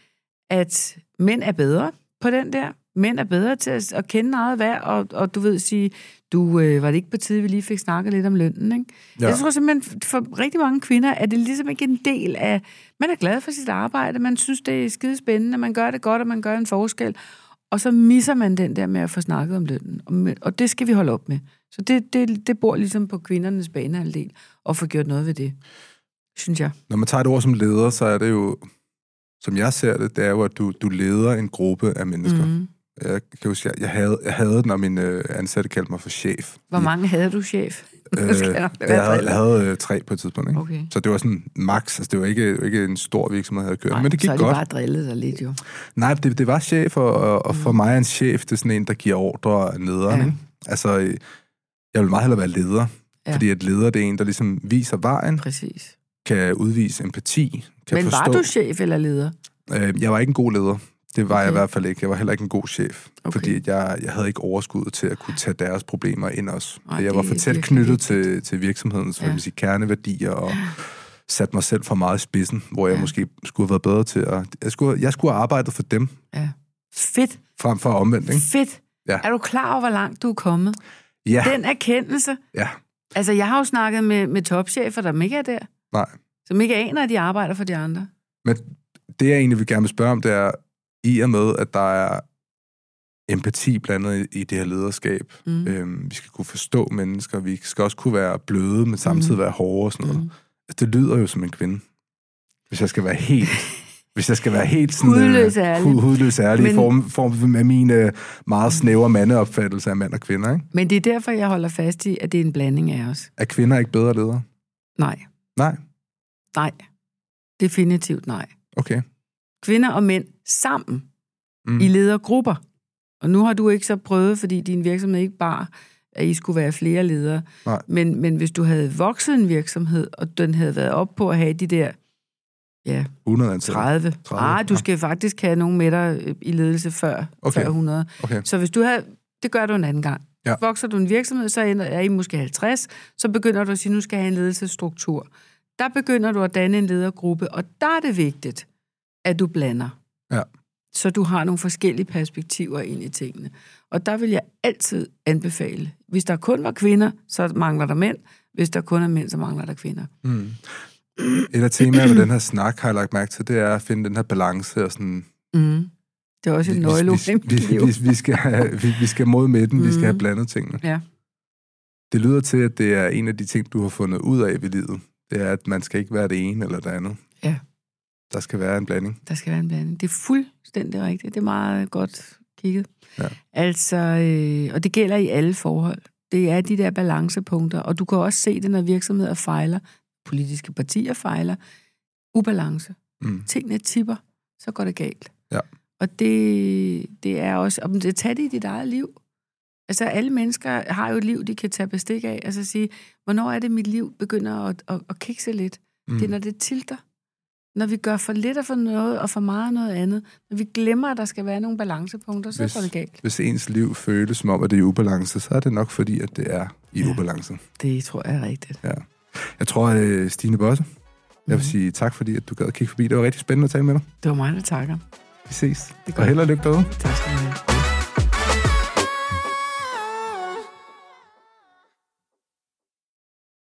at mænd er bedre på den der. Mænd er bedre til at, at kende eget værd, og, og du ved sige, du, øh, var det ikke på tide, vi lige fik snakket lidt om lønnen, ikke? Ja. Jeg tror simpelthen, for rigtig mange kvinder, er det ligesom ikke en del af, man er glad for sit arbejde, man synes, det er skide spændende, man gør det godt, og man gør en forskel, og så misser man den der med at få snakket om lønnen, og, og det skal vi holde op med. Så det, det, det bor ligesom på kvindernes banehalvdel, og få gjort noget ved det, synes jeg. Når man tager et ord som leder, så er det jo, som jeg ser det, det er jo, at du, du leder en gruppe af mennesker. Mm. Jeg kan huske, jeg, jeg, havde, jeg havde, når min øh, ansatte kaldte mig for chef. Hvor mange havde du, chef? Øh, jeg, jeg havde, jeg havde øh, tre på et tidspunkt, ikke? Okay. Så det var sådan max. Altså, det var ikke, ikke en stor virksomhed, jeg havde kørt. Nej, men det gik så er det godt. bare drillet dig lidt, jo. Nej, det, det var chef, og, og for mm. mig er en chef, det er sådan en, der giver ordre nederen. Ja. Altså, jeg vil meget hellere være leder. Ja. Fordi at leder, det er en, der ligesom viser vejen. Præcis. Kan udvise empati. Kan men forstå. Var du chef eller leder? Øh, jeg var ikke en god leder. Det var okay. Jeg i hvert fald ikke. Jeg var heller ikke en god chef, okay. fordi jeg, jeg havde ikke overskuddet til at kunne tage deres problemer ind også. Ej, jeg var for tæt knyttet til, til virksomhedens ja. sige, kerneværdier og satte mig selv for meget i spidsen, hvor jeg ja. måske skulle have været bedre til at... Jeg skulle, jeg skulle have arbejdet for dem. Ja. Fedt. Frem for omvendt, ikke? Fedt. Ja. Er du klar over, hvor langt du er kommet? Ja. Den erkendelse. Ja. Altså, jeg har jo snakket med, med topchefer, der ikke er der. Nej. Som ikke aner, at de arbejder for de andre. Men det, jeg egentlig vil gerne vil spørge om, det er, i og med, at der er empati blandet i det her lederskab. Mm. Øhm, vi skal kunne forstå mennesker, vi skal også kunne være bløde, men samtidig mm. være hårde og sådan noget. Mm. Altså, det lyder jo som en kvinde. Hvis jeg skal være helt... hvis jeg skal være helt sådan... Hudløs ærlig. Uh, hudløs ærlig men, i form, form af mine meget snævre mandeopfattelser af mand og kvinder, ikke? Men det er derfor, jeg holder fast i, at det er en blanding af os. Er kvinder ikke bedre ledere? Nej. Nej? Nej. Definitivt nej. Okay. Kvinder og mænd sammen mm. i ledergrupper. Og nu har du ikke så prøvet, fordi din virksomhed ikke bare, at I skulle være flere ledere. Men, men hvis du havde vokset en virksomhed, og den havde været op på at have de der ja, hundrede tredive. tredive. Ah, du skal ja. faktisk have nogen med dig i ledelse før, okay. før hundrede. Okay. Så hvis du havde, det gør du en anden gang. Ja. Vokser du en virksomhed, så er I måske halvtreds, så begynder du at sige, nu skal jeg have en ledelsesstruktur. Der begynder du at danne en ledergruppe, og der er det vigtigt, at du blander. Ja. Så du har nogle forskellige perspektiver ind i tingene. Og der vil jeg altid anbefale, hvis der kun var kvinder, så mangler der mænd. Hvis der kun er mænd, så mangler der kvinder. Mm. Et af temaer ved den her snak, har jeg lagt mærke til, det er at finde den her balance og sådan... Mm. Det er også en nøgle. Vi, vi, vi, vi, vi, skal have, vi, vi skal mod midten, mm. vi skal have blandet tingene. Ja. Det lyder til, at det er en af de ting, du har fundet ud af ved livet. Det er, at man skal ikke være det ene eller det andet. Ja. Der skal være en blanding. Der skal være en blanding. Det er fuldstændig rigtigt. Det er meget godt kigget. Ja. Altså, øh, og det gælder i alle forhold. Det er de der balancepunkter, og du kan også se det, når virksomheder fejler, politiske partier fejler, ubalance. Mm. Tingene tipper, så går det galt. Ja. Og det, det er også, om det tager det i dit eget liv. Altså, alle mennesker har jo et liv, de kan tage bestik af, altså sige, hvornår er det, mit liv begynder at, at, at kikse lidt? Mm. Det er, når det tilter. Når vi gør for lidt af for noget, og for meget af noget andet. Når vi glemmer, at der skal være nogle balancepunkter, så hvis, går det galt. Hvis ens liv føles som om, at det er i ubalance, så er det nok fordi, at det er i ja, ubalance. Det tror jeg er rigtigt. Ja. Jeg tror, Stine Bosse, jeg vil sige tak, fordi at du gad at kigge forbi. Det var rigtig spændende at tale med dig. Det var mig, der takker. Vi ses. Og held og lykke derude. Tak skal du have.